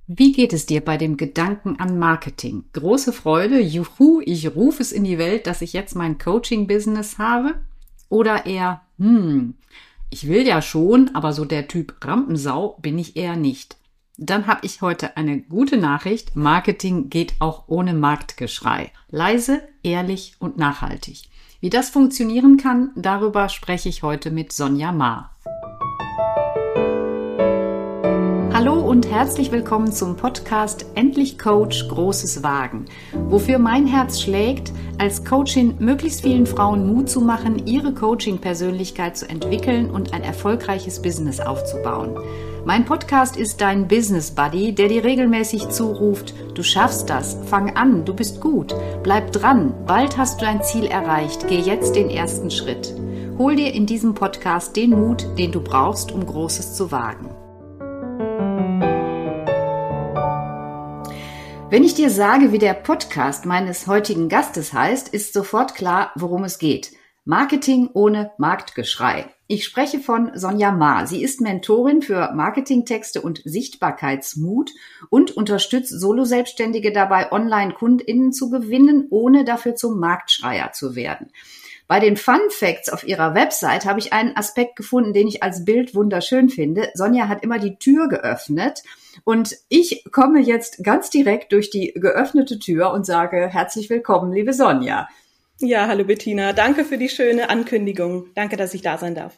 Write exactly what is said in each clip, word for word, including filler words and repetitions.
Wie geht es dir bei dem Gedanken an Marketing? Große Freude, juhu, ich rufe es in die Welt, dass ich jetzt mein Coaching-Business habe? Oder eher, hm, ich will ja schon, aber so der Typ Rampensau bin ich eher nicht. Dann habe ich heute eine gute Nachricht. Marketing geht auch ohne Marktgeschrei. Leise, ehrlich und nachhaltig. Wie das funktionieren kann, darüber spreche ich heute mit Sonja Maar. Hallo und herzlich willkommen zum Podcast Endlich Coach, Großes Wagen. Wofür mein Herz schlägt, als Coachin möglichst vielen Frauen Mut zu machen, ihre Coaching-Persönlichkeit zu entwickeln und ein erfolgreiches Business aufzubauen. Mein Podcast ist dein Business Buddy, der dir regelmäßig zuruft, du schaffst das, fang an, du bist gut, bleib dran, bald hast du dein Ziel erreicht, geh jetzt den ersten Schritt. Hol dir in diesem Podcast den Mut, den du brauchst, um Großes zu wagen. Wenn ich dir sage, wie der Podcast meines heutigen Gastes heißt, ist sofort klar, worum es geht. Marketing ohne Marktgeschrei. Ich spreche von Sonja Maar. Sie ist Mentorin für Marketingtexte und Sichtbarkeitsmut und unterstützt Solo-Selbstständige dabei, Online-KundInnen zu gewinnen, ohne dafür zum Marktschreier zu werden. Bei den Fun Facts auf ihrer Website habe ich einen Aspekt gefunden, den ich als Bild wunderschön finde. Sonja hat immer die Tür geöffnet und ich komme jetzt ganz direkt durch die geöffnete Tür und sage herzlich willkommen, liebe Sonja. Ja, hallo Bettina. Danke für die schöne Ankündigung. Danke, dass ich da sein darf.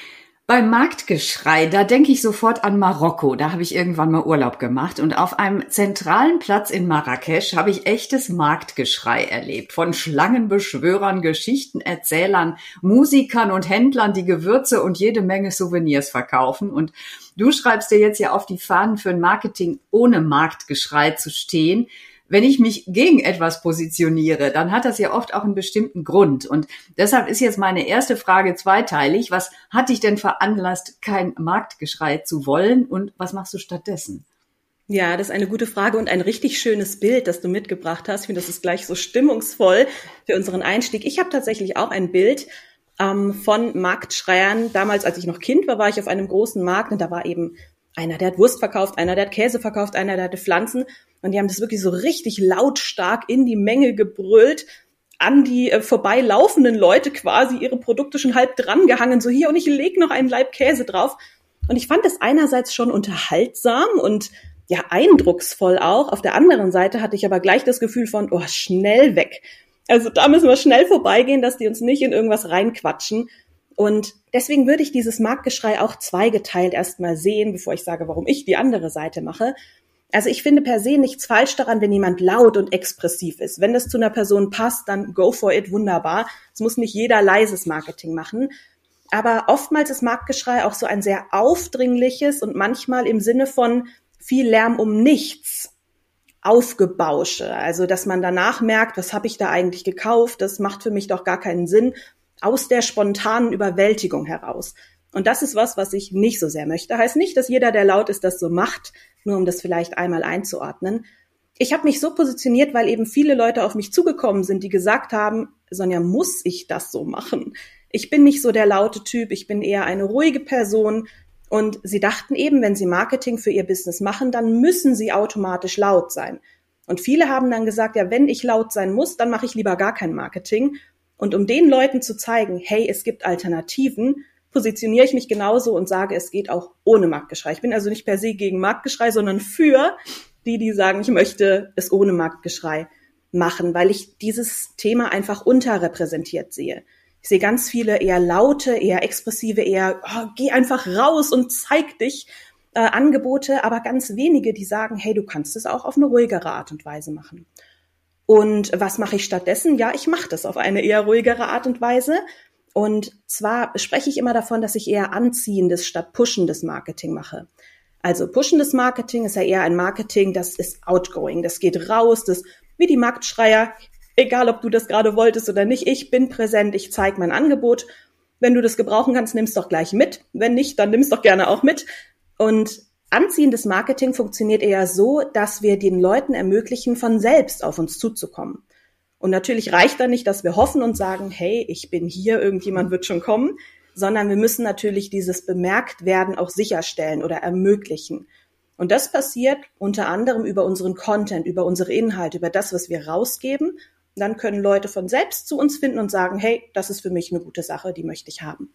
Beim Marktgeschrei, da denke ich sofort an Marokko. Da habe ich irgendwann mal Urlaub gemacht und auf einem zentralen Platz in Marrakesch habe ich echtes Marktgeschrei erlebt. Von Schlangenbeschwörern, Geschichtenerzählern, Musikern und Händlern, die Gewürze und jede Menge Souvenirs verkaufen. Und du schreibst dir jetzt ja auf die Fahnen, für ein Marketing ohne Marktgeschrei zu stehen. Wenn ich mich gegen etwas positioniere, dann hat das ja oft auch einen bestimmten Grund. Und deshalb ist jetzt meine erste Frage zweiteilig. Was hat dich denn veranlasst, kein Marktgeschrei zu wollen? Und was machst du stattdessen? Ja, das ist eine gute Frage und ein richtig schönes Bild, das du mitgebracht hast. Ich finde, das ist gleich so stimmungsvoll für unseren Einstieg. Ich habe tatsächlich auch ein Bild ähm, von Marktschreiern. Damals, als ich noch Kind war, war ich auf einem großen Markt und da war eben einer, der hat Wurst verkauft, einer, der hat Käse verkauft, einer, der hatte Pflanzen. Und die haben das wirklich so richtig lautstark in die Menge gebrüllt, an die äh, vorbeilaufenden Leute quasi ihre Produkte schon halb dran gehangen, so hier und ich leg noch einen Laib Käse drauf. Und ich fand das einerseits schon unterhaltsam und ja eindrucksvoll auch. Auf der anderen Seite hatte ich aber gleich das Gefühl von, oh, schnell weg. Also da müssen wir schnell vorbeigehen, dass die uns nicht in irgendwas reinquatschen. Und deswegen würde ich dieses Marktgeschrei auch zweigeteilt erstmal sehen, bevor ich sage, warum ich die andere Seite mache. Also ich finde per se nichts falsch daran, wenn jemand laut und expressiv ist. Wenn das zu einer Person passt, dann go for it, wunderbar. Es muss nicht jeder leises Marketing machen. Aber oftmals ist Marktgeschrei auch so ein sehr aufdringliches und manchmal im Sinne von viel Lärm um nichts Aufgebausche. Also dass man danach merkt, was habe ich da eigentlich gekauft? Das macht für mich doch gar keinen Sinn. Aus der spontanen Überwältigung heraus. Und das ist was, was ich nicht so sehr möchte. Heißt nicht, dass jeder, der laut ist, das so macht, nur um das vielleicht einmal einzuordnen. Ich habe mich so positioniert, weil eben viele Leute auf mich zugekommen sind, die gesagt haben, Sonja, muss ich das so machen? Ich bin nicht so der laute Typ, ich bin eher eine ruhige Person. Und sie dachten eben, wenn sie Marketing für ihr Business machen, dann müssen sie automatisch laut sein. Und viele haben dann gesagt, ja, wenn ich laut sein muss, dann mache ich lieber gar kein Marketing. Und um den Leuten zu zeigen, hey, es gibt Alternativen, positioniere ich mich genauso und sage, es geht auch ohne Marktgeschrei. Ich bin also nicht per se gegen Marktgeschrei, sondern für die, die sagen, ich möchte es ohne Marktgeschrei machen, weil ich dieses Thema einfach unterrepräsentiert sehe. Ich sehe ganz viele eher laute, eher expressive, eher oh, geh einfach raus und zeig dich äh, Angebote, aber ganz wenige, die sagen, hey, du kannst es auch auf eine ruhigere Art und Weise machen. Und was mache ich stattdessen? Ja, ich mache das auf eine eher ruhigere Art und Weise. Und zwar spreche ich immer davon, dass ich eher anziehendes statt pushendes Marketing mache. Also pushendes Marketing ist ja eher ein Marketing, das ist outgoing, das geht raus, das wie die Marktschreier, egal ob du das gerade wolltest oder nicht, ich bin präsent, ich zeige mein Angebot. Wenn du das gebrauchen kannst, nimm's doch gleich mit. Wenn nicht, dann nimm's doch gerne auch mit. Und anziehendes Marketing funktioniert eher so, dass wir den Leuten ermöglichen, von selbst auf uns zuzukommen. Und natürlich reicht da nicht, dass wir hoffen und sagen, hey, ich bin hier, irgendjemand wird schon kommen, sondern wir müssen natürlich dieses Bemerktwerden auch sicherstellen oder ermöglichen. Und das passiert unter anderem über unseren Content, über unsere Inhalte, über das, was wir rausgeben. Und dann können Leute von selbst zu uns finden und sagen, hey, das ist für mich eine gute Sache, die möchte ich haben.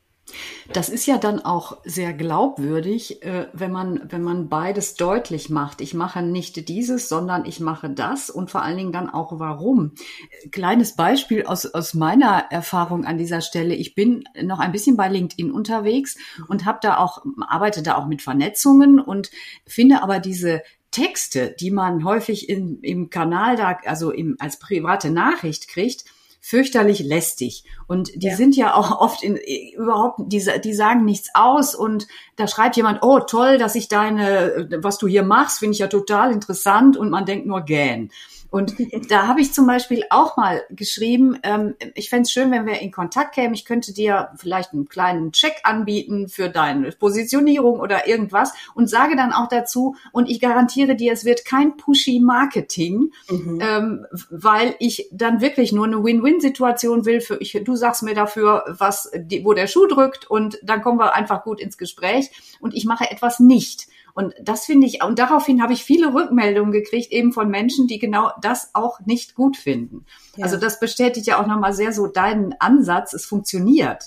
Das ist ja dann auch sehr glaubwürdig, äh, wenn man, wenn man beides deutlich macht. Ich mache nicht dieses, sondern ich mache das und vor allen Dingen dann auch warum. Kleines Beispiel aus, aus meiner Erfahrung an dieser Stelle. Ich bin noch ein bisschen bei LinkedIn unterwegs und habe da auch, arbeite da auch mit Vernetzungen und finde aber diese Texte, die man häufig in, im Kanal da, also im, als private Nachricht kriegt, fürchterlich lästig. Und die ja. sind ja auch oft in, überhaupt, die, die sagen nichts aus und da schreibt jemand, oh toll, dass ich deine, was du hier machst, finde ich ja total interessant und man denkt nur gähn. Und da habe ich zum Beispiel auch mal geschrieben, ähm, ich fände es schön, wenn wir in Kontakt kämen. Ich könnte dir vielleicht einen kleinen Check anbieten für deine Positionierung oder irgendwas und sage dann auch dazu, und ich garantiere dir, es wird kein pushy Marketing, mhm. ähm, weil ich dann wirklich nur eine Win-Win-Situation will. Für ich, du sagst mir dafür, was, die, wo der Schuh drückt und dann kommen wir einfach gut ins Gespräch und ich mache etwas nicht. Und das finde ich, und daraufhin habe ich viele Rückmeldungen gekriegt, eben von Menschen, die genau das auch nicht gut finden. Ja. Also das bestätigt ja auch nochmal sehr so deinen Ansatz, es funktioniert.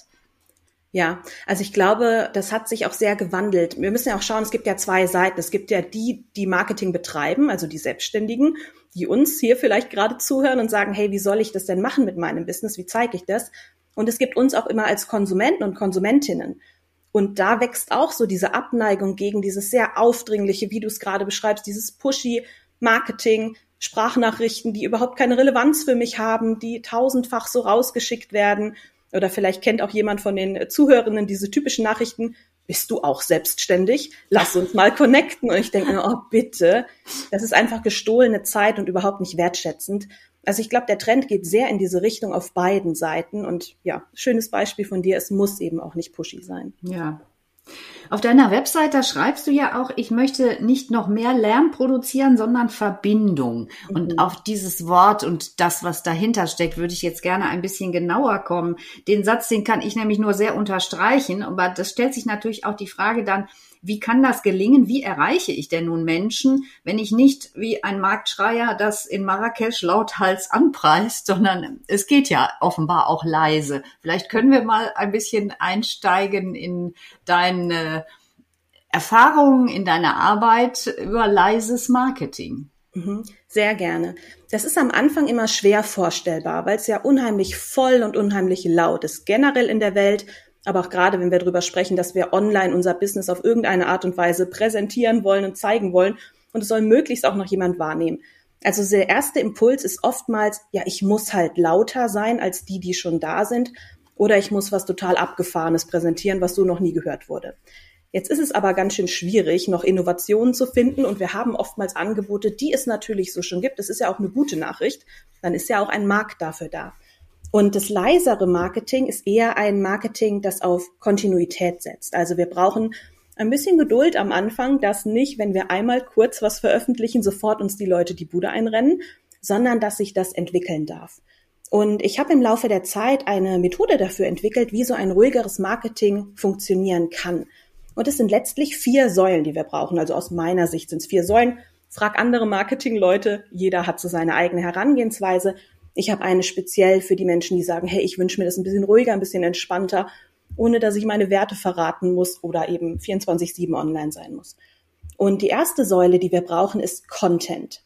Ja, also ich glaube, das hat sich auch sehr gewandelt. Wir müssen ja auch schauen, es gibt ja zwei Seiten. Es gibt ja die, die Marketing betreiben, also die Selbstständigen, die uns hier vielleicht gerade zuhören und sagen, hey, wie soll ich das denn machen mit meinem Business? Wie zeige ich das? Und es gibt uns auch immer als Konsumenten und Konsumentinnen. Und da wächst auch so diese Abneigung gegen dieses sehr aufdringliche, wie du es gerade beschreibst, dieses pushy Marketing, Sprachnachrichten, die überhaupt keine Relevanz für mich haben, die tausendfach so rausgeschickt werden. Oder vielleicht kennt auch jemand von den Zuhörenden diese typischen Nachrichten, bist du auch selbstständig? Lass uns mal connecten. Und ich denke mir, oh bitte, das ist einfach gestohlene Zeit und überhaupt nicht wertschätzend. Also ich glaube, der Trend geht sehr in diese Richtung auf beiden Seiten. Und ja, schönes Beispiel von dir, es muss eben auch nicht pushy sein. Ja. Auf deiner Website, da schreibst du ja auch, ich möchte nicht noch mehr Lärm produzieren, sondern Verbindung. Mhm. Und auf dieses Wort und das, was dahinter steckt, würde ich jetzt gerne ein bisschen genauer kommen. Den Satz, den kann ich nämlich nur sehr unterstreichen. Aber das stellt sich natürlich auch die Frage dann, wie kann das gelingen? Wie erreiche ich denn nun Menschen, wenn ich nicht wie ein Marktschreier das in Marrakesch lauthals anpreist, sondern es geht ja offenbar auch leise. Vielleicht können wir mal ein bisschen einsteigen in deine Erfahrungen, in deine Arbeit über leises Marketing. Sehr gerne. Das ist am Anfang immer schwer vorstellbar, weil es ja unheimlich voll und unheimlich laut ist, generell in der Welt. Aber auch gerade, wenn wir darüber sprechen, dass wir online unser Business auf irgendeine Art und Weise präsentieren wollen und zeigen wollen. Und es soll möglichst auch noch jemand wahrnehmen. Also der erste Impuls ist oftmals, ja, ich muss halt lauter sein als die, die schon da sind. Oder ich muss was total Abgefahrenes präsentieren, was so noch nie gehört wurde. Jetzt ist es aber ganz schön schwierig, noch Innovationen zu finden. Und wir haben oftmals Angebote, die es natürlich so schon gibt. Das ist ja auch eine gute Nachricht. Dann ist ja auch ein Markt dafür da. Und das leisere Marketing ist eher ein Marketing, das auf Kontinuität setzt. Also wir brauchen ein bisschen Geduld am Anfang, dass nicht, wenn wir einmal kurz was veröffentlichen, sofort uns die Leute die Bude einrennen, sondern dass sich das entwickeln darf. Und ich habe im Laufe der Zeit eine Methode dafür entwickelt, wie so ein ruhigeres Marketing funktionieren kann. Und es sind letztlich vier Säulen, die wir brauchen. Also aus meiner Sicht sind es vier Säulen. Frag andere Marketingleute, jeder hat so seine eigene Herangehensweise. Ich habe eine speziell für die Menschen, die sagen, hey, ich wünsche mir das ein bisschen ruhiger, ein bisschen entspannter, ohne dass ich meine Werte verraten muss oder eben vierundzwanzig sieben online sein muss. Und die erste Säule, die wir brauchen, ist Content.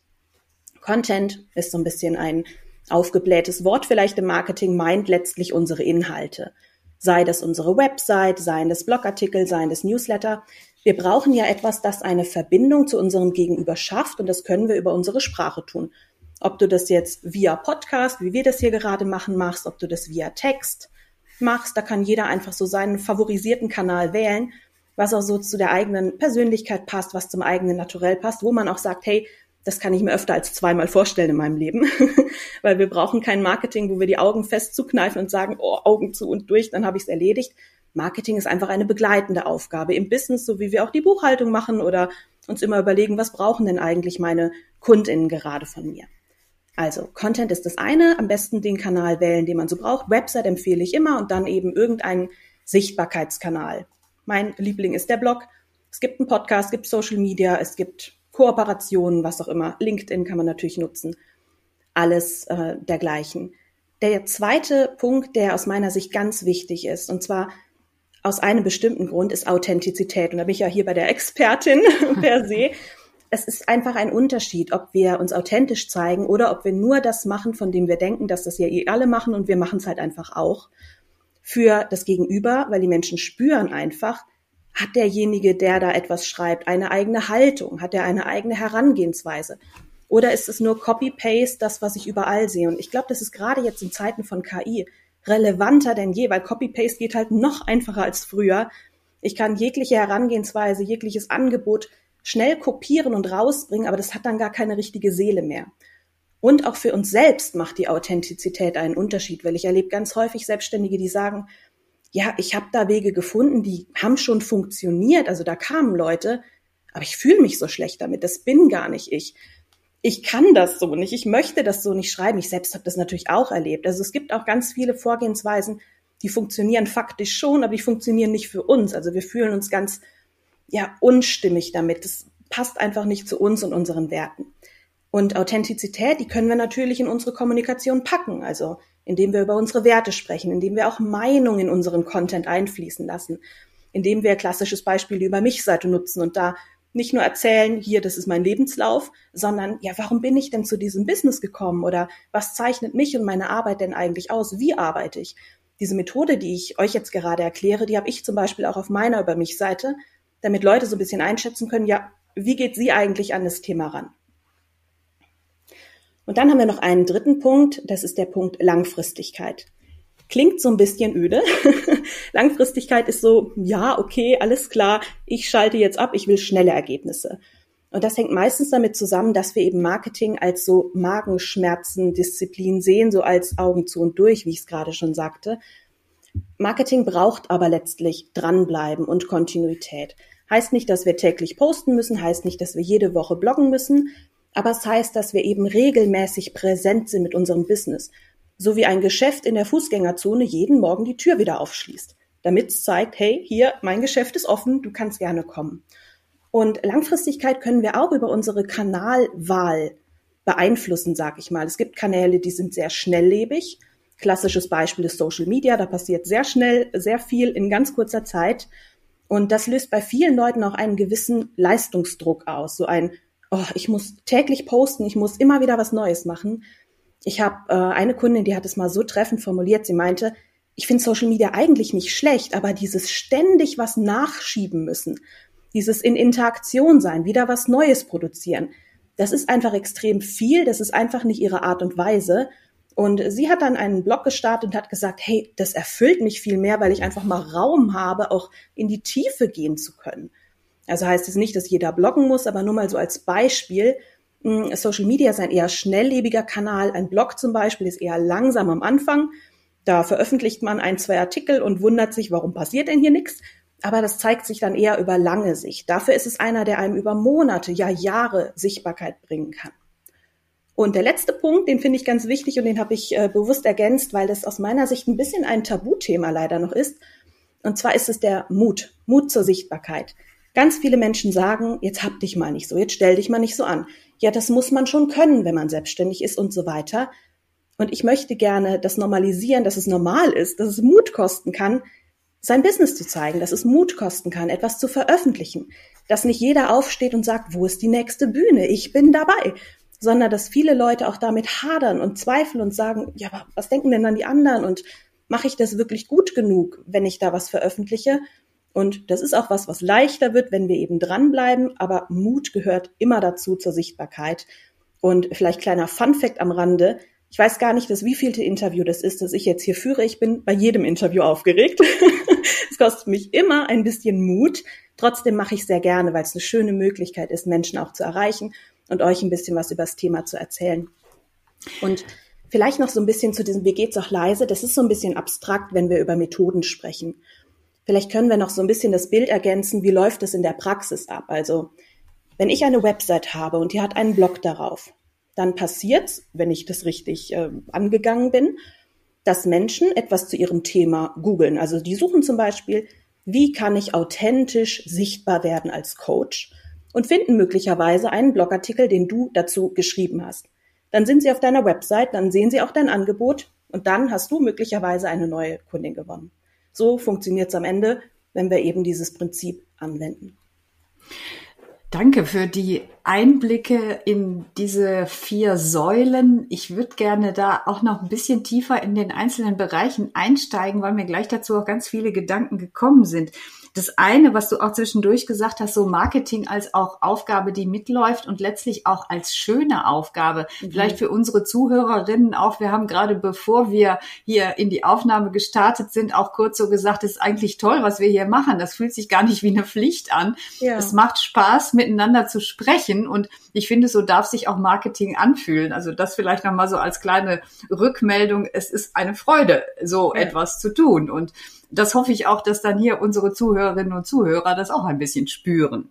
Content ist so ein bisschen ein aufgeblähtes Wort vielleicht im Marketing, meint letztlich unsere Inhalte. Sei das unsere Website, seien das Blogartikel, seien das Newsletter. Wir brauchen ja etwas, das eine Verbindung zu unserem Gegenüber schafft und das können wir über unsere Sprache tun. Ob du das jetzt via Podcast, wie wir das hier gerade machen, machst, ob du das via Text machst, da kann jeder einfach so seinen favorisierten Kanal wählen, was auch so zu der eigenen Persönlichkeit passt, was zum eigenen Naturell passt, wo man auch sagt, hey, das kann ich mir öfter als zweimal vorstellen in meinem Leben, weil wir brauchen kein Marketing, wo wir die Augen fest zukneifen und sagen, oh, Augen zu und durch, dann habe ich es erledigt. Marketing ist einfach eine begleitende Aufgabe im Business, so wie wir auch die Buchhaltung machen oder uns immer überlegen, was brauchen denn eigentlich meine KundInnen gerade von mir. Also Content ist das eine, am besten den Kanal wählen, den man so braucht. Website empfehle ich immer und dann eben irgendeinen Sichtbarkeitskanal. Mein Liebling ist der Blog. Es gibt einen Podcast, es gibt Social Media, es gibt Kooperationen, was auch immer. LinkedIn kann man natürlich nutzen. Alles äh, dergleichen. Der zweite Punkt, der aus meiner Sicht ganz wichtig ist, und zwar aus einem bestimmten Grund, ist Authentizität. Und da bin ich ja hier bei der Expertin per se. Es ist einfach ein Unterschied, ob wir uns authentisch zeigen oder ob wir nur das machen, von dem wir denken, dass das ja eh alle machen und wir machen es halt einfach auch. Für das Gegenüber, weil die Menschen spüren einfach, hat derjenige, der da etwas schreibt, eine eigene Haltung, hat er eine eigene Herangehensweise? Oder ist es nur Copy-Paste, das, was ich überall sehe? Und ich glaube, das ist gerade jetzt in Zeiten von K I relevanter denn je, weil Copy-Paste geht halt noch einfacher als früher. Ich kann jegliche Herangehensweise, jegliches Angebot schnell kopieren und rausbringen, aber das hat dann gar keine richtige Seele mehr. Und auch für uns selbst macht die Authentizität einen Unterschied, weil ich erlebe ganz häufig Selbstständige, die sagen, ja, ich habe da Wege gefunden, die haben schon funktioniert, also da kamen Leute, aber ich fühle mich so schlecht damit, das bin gar nicht ich. Ich kann das so nicht, ich möchte das so nicht schreiben. Ich selbst habe das natürlich auch erlebt. Also es gibt auch ganz viele Vorgehensweisen, die funktionieren faktisch schon, aber die funktionieren nicht für uns. Also wir fühlen uns ganz ja unstimmig damit. Das passt einfach nicht zu uns und unseren Werten. Und Authentizität, die können wir natürlich in unsere Kommunikation packen. Also indem wir über unsere Werte sprechen, indem wir auch Meinungen in unseren Content einfließen lassen, indem wir klassisches Beispiel die Über mich-Seite nutzen und da nicht nur erzählen, hier, das ist mein Lebenslauf, sondern, ja, warum bin ich denn zu diesem Business gekommen? Oder was zeichnet mich und meine Arbeit denn eigentlich aus? Wie arbeite ich? Diese Methode, die ich euch jetzt gerade erkläre, die habe ich zum Beispiel auch auf meiner Über mich-Seite, damit Leute so ein bisschen einschätzen können, ja, wie geht sie eigentlich an das Thema ran? Und dann haben wir noch einen dritten Punkt, das ist der Punkt Langfristigkeit. Klingt so ein bisschen öde. Langfristigkeit ist so, ja, okay, alles klar, ich schalte jetzt ab, ich will schnelle Ergebnisse. Und das hängt meistens damit zusammen, dass wir eben Marketing als so Magenschmerzen-Disziplin sehen, so als Augen zu und durch, wie ich es gerade schon sagte. Marketing braucht aber letztlich dranbleiben und Kontinuität. Heißt nicht, dass wir täglich posten müssen, heißt nicht, dass wir jede Woche bloggen müssen, aber es heißt, dass wir eben regelmäßig präsent sind mit unserem Business. So wie ein Geschäft in der Fußgängerzone jeden Morgen die Tür wieder aufschließt, damit es zeigt, hey, hier, mein Geschäft ist offen, du kannst gerne kommen. Und Langfristigkeit können wir auch über unsere Kanalwahl beeinflussen, sag ich mal. Es gibt Kanäle, die sind sehr schnelllebig. Klassisches Beispiel ist Social Media, da passiert sehr schnell, sehr viel in ganz kurzer Zeit. Und das löst bei vielen Leuten auch einen gewissen Leistungsdruck aus. So ein, oh, ich muss täglich posten, ich muss immer wieder was Neues machen. Ich habe äh, eine Kundin, die hat es mal so treffend formuliert, sie meinte, ich finde Social Media eigentlich nicht schlecht, aber dieses ständig was nachschieben müssen, dieses in Interaktion sein, wieder was Neues produzieren, das ist einfach extrem viel, das ist einfach nicht ihre Art und Weise. Und sie hat dann einen Blog gestartet und hat gesagt, hey, das erfüllt mich viel mehr, weil ich einfach mal Raum habe, auch in die Tiefe gehen zu können. Also heißt es nicht, dass jeder bloggen muss, aber nur mal so als Beispiel, Social Media ist ein eher schnelllebiger Kanal, ein Blog zum Beispiel ist eher langsam am Anfang. Da veröffentlicht man ein, zwei Artikel und wundert sich, warum passiert denn hier nichts? Aber das zeigt sich dann eher über lange Sicht. Dafür ist es einer, der einem über Monate, ja Jahre Sichtbarkeit bringen kann. Und der letzte Punkt, den finde ich ganz wichtig und den habe ich äh, bewusst ergänzt, weil das aus meiner Sicht ein bisschen ein Tabuthema leider noch ist. Und zwar ist es der Mut, Mut zur Sichtbarkeit. Ganz viele Menschen sagen, jetzt hab dich mal nicht so, jetzt stell dich mal nicht so an. Ja, das muss man schon können, wenn man selbstständig ist und so weiter. Und ich möchte gerne das normalisieren, dass es normal ist, dass es Mut kosten kann, sein Business zu zeigen, dass es Mut kosten kann, etwas zu veröffentlichen. Dass nicht jeder aufsteht und sagt, wo ist die nächste Bühne? Ich bin dabei. Sondern dass viele Leute auch damit hadern und zweifeln und sagen, ja, aber was denken denn dann die anderen? Und mache ich das wirklich gut genug, wenn ich da was veröffentliche? Und das ist auch was, was leichter wird, wenn wir eben dranbleiben. Aber Mut gehört immer dazu zur Sichtbarkeit. Und vielleicht kleiner Funfact am Rande. Ich weiß gar nicht, das wievielte Interview das ist, das ich jetzt hier führe. Ich bin bei jedem Interview aufgeregt. Es kostet mich immer ein bisschen Mut. Trotzdem mache ich sehr gerne, weil es eine schöne Möglichkeit ist, Menschen auch zu erreichen und euch ein bisschen was über das Thema zu erzählen. Und vielleicht noch so ein bisschen zu diesem, wie geht's auch leise? Das ist so ein bisschen abstrakt, wenn wir über Methoden sprechen. Vielleicht können wir noch so ein bisschen das Bild ergänzen, wie läuft es in der Praxis ab? Also, wenn ich eine Website habe und die hat einen Blog darauf, dann passiert, wenn ich das richtig äh, angegangen bin, dass Menschen etwas zu ihrem Thema googeln. Also die suchen zum Beispiel, wie kann ich authentisch sichtbar werden als Coach, und finden möglicherweise einen Blogartikel, den du dazu geschrieben hast. Dann sind sie auf deiner Website, dann sehen sie auch dein Angebot und dann hast du möglicherweise eine neue Kundin gewonnen. So funktioniert es am Ende, wenn wir eben dieses Prinzip anwenden. Danke für die Einblicke in diese vier Säulen. Ich würde gerne da auch noch ein bisschen tiefer in den einzelnen Bereichen einsteigen, weil mir gleich dazu auch ganz viele Gedanken gekommen sind. Das eine, was du auch zwischendurch gesagt hast, so Marketing als auch Aufgabe, die mitläuft und letztlich auch als schöne Aufgabe. Mhm. Vielleicht für unsere Zuhörerinnen auch. Wir haben gerade, bevor wir hier in die Aufnahme gestartet sind, auch kurz so gesagt, es ist eigentlich toll, was wir hier machen. Das fühlt sich gar nicht wie eine Pflicht an. Ja. Es macht Spaß, miteinander zu sprechen. Und ich finde, so darf sich auch Marketing anfühlen. Also das vielleicht nochmal so als kleine Rückmeldung. Es ist eine Freude, so ja. etwas zu tun. Und das hoffe ich auch, dass dann hier unsere Zuhörerinnen und Zuhörer das auch ein bisschen spüren.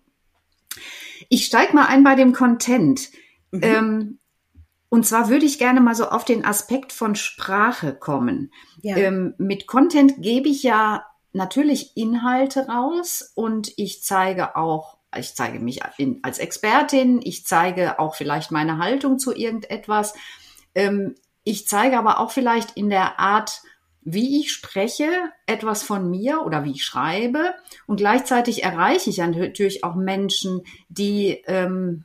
Ich steige mal ein bei dem Content. Mhm. Ähm, und zwar würde ich gerne mal so auf den Aspekt von Sprache kommen. Ja. Ähm, mit Content gebe ich ja natürlich Inhalte raus und ich zeige auch, ich zeige mich in, als Expertin, ich zeige auch vielleicht meine Haltung zu irgendetwas. Ähm, ich zeige aber auch vielleicht in der Art, wie ich spreche, etwas von mir oder wie ich schreibe, und gleichzeitig erreiche ich natürlich auch Menschen, die ähm,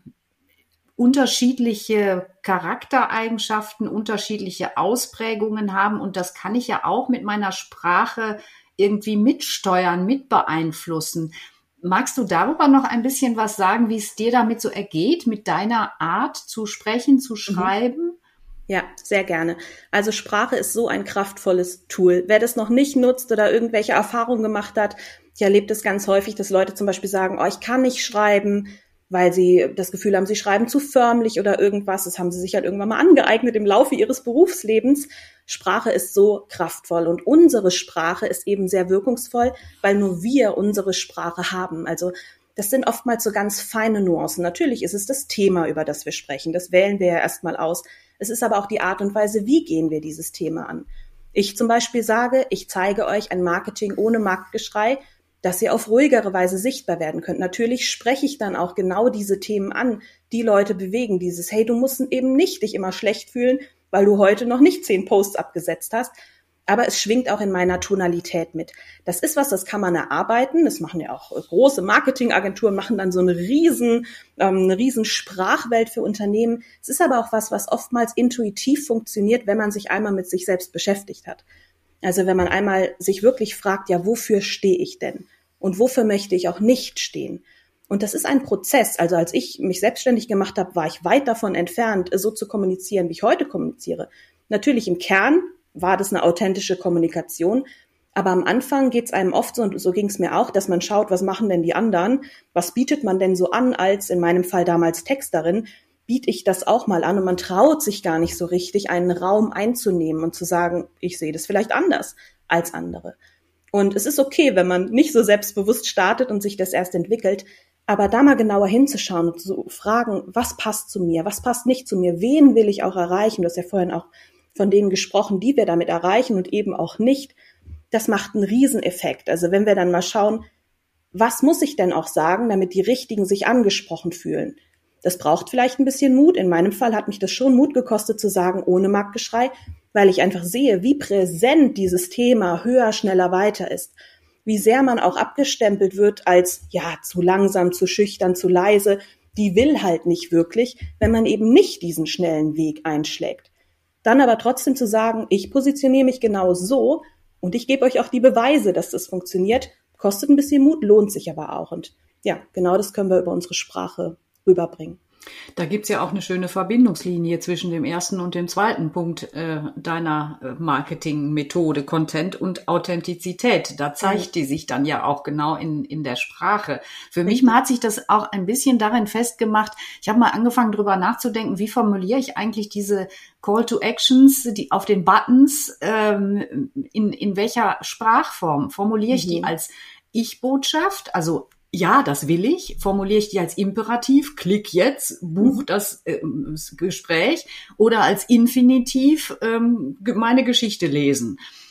unterschiedliche Charaktereigenschaften, unterschiedliche Ausprägungen haben, und das kann ich ja auch mit meiner Sprache irgendwie mitsteuern, mitbeeinflussen. Magst du darüber noch ein bisschen was sagen, wie es dir damit so ergeht, mit deiner Art zu sprechen, zu schreiben? Mhm. Ja, sehr gerne. Also Sprache ist so ein kraftvolles Tool. Wer das noch nicht nutzt oder irgendwelche Erfahrungen gemacht hat, ich erlebe das ganz häufig, dass Leute zum Beispiel sagen, oh, ich kann nicht schreiben, weil sie das Gefühl haben, sie schreiben zu förmlich oder irgendwas. Das haben sie sich halt irgendwann mal angeeignet im Laufe ihres Berufslebens. Sprache ist so kraftvoll und unsere Sprache ist eben sehr wirkungsvoll, weil nur wir unsere Sprache haben. Also das sind oftmals so ganz feine Nuancen. Natürlich ist es das Thema, über das wir sprechen. Das wählen wir ja erstmal aus. Es ist aber auch die Art und Weise, wie gehen wir dieses Thema an. Ich zum Beispiel sage, ich zeige euch ein Marketing ohne Marktgeschrei, dass ihr auf ruhigere Weise sichtbar werden könnt. Natürlich spreche ich dann auch genau diese Themen an, die Leute bewegen. Dieses, hey, du musst eben nicht dich immer schlecht fühlen, weil du heute noch nicht zehn Posts abgesetzt hast. Aber es schwingt auch in meiner Tonalität mit. Das ist was, das kann man erarbeiten. Das machen ja auch große Marketingagenturen, machen dann so eine riesen, ähm, eine riesen Sprachwelt für Unternehmen. Es ist aber auch was, was oftmals intuitiv funktioniert, wenn man sich einmal mit sich selbst beschäftigt hat. Also wenn man einmal sich wirklich fragt, ja, wofür stehe ich denn? Und wofür möchte ich auch nicht stehen? Und das ist ein Prozess. Also als ich mich selbstständig gemacht habe, war ich weit davon entfernt, so zu kommunizieren, wie ich heute kommuniziere. Natürlich im Kern war das eine authentische Kommunikation. Aber am Anfang geht es einem oft so, und so ging es mir auch, dass man schaut, was machen denn die anderen? Was bietet man denn so an als, in meinem Fall damals Texterin, biete ich das auch mal an, und man traut sich gar nicht so richtig, einen Raum einzunehmen und zu sagen, ich sehe das vielleicht anders als andere. Und es ist okay, wenn man nicht so selbstbewusst startet und sich das erst entwickelt, aber da mal genauer hinzuschauen und zu fragen, was passt zu mir, was passt nicht zu mir, wen will ich auch erreichen? Du hast ja vorhin auch von denen gesprochen, die wir damit erreichen und eben auch nicht. Das macht einen Rieseneffekt. Also wenn wir dann mal schauen, was muss ich denn auch sagen, damit die Richtigen sich angesprochen fühlen? Das braucht vielleicht ein bisschen Mut. In meinem Fall hat mich das schon Mut gekostet zu sagen, ohne Marktgeschrei, weil ich einfach sehe, wie präsent dieses Thema höher, schneller, weiter ist. Wie sehr man auch abgestempelt wird als, ja, zu langsam, zu schüchtern, zu leise. Die will halt nicht wirklich, wenn man eben nicht diesen schnellen Weg einschlägt. Dann aber trotzdem zu sagen, ich positioniere mich genau so und ich gebe euch auch die Beweise, dass das funktioniert, kostet ein bisschen Mut, lohnt sich aber auch. Und ja, genau das können wir über unsere Sprache rüberbringen. Da gibt's ja auch eine schöne Verbindungslinie zwischen dem ersten und dem zweiten Punkt äh, deiner äh, Marketingmethode, Content und Authentizität. Da zeigt die sich dann ja auch genau in in der Sprache. Für mich hat sich das auch ein bisschen darin festgemacht, ich habe mal angefangen, drüber nachzudenken, wie formuliere ich eigentlich diese Call to Actions, die auf den Buttons, ähm, in in welcher Sprachform? Formuliere ich mhm. die als Ich-Botschaft, also ja, das will ich, formuliere ich die als Imperativ, klick jetzt, buch das, äh, das Gespräch, oder als Infinitiv, ähm, meine Geschichte lesen.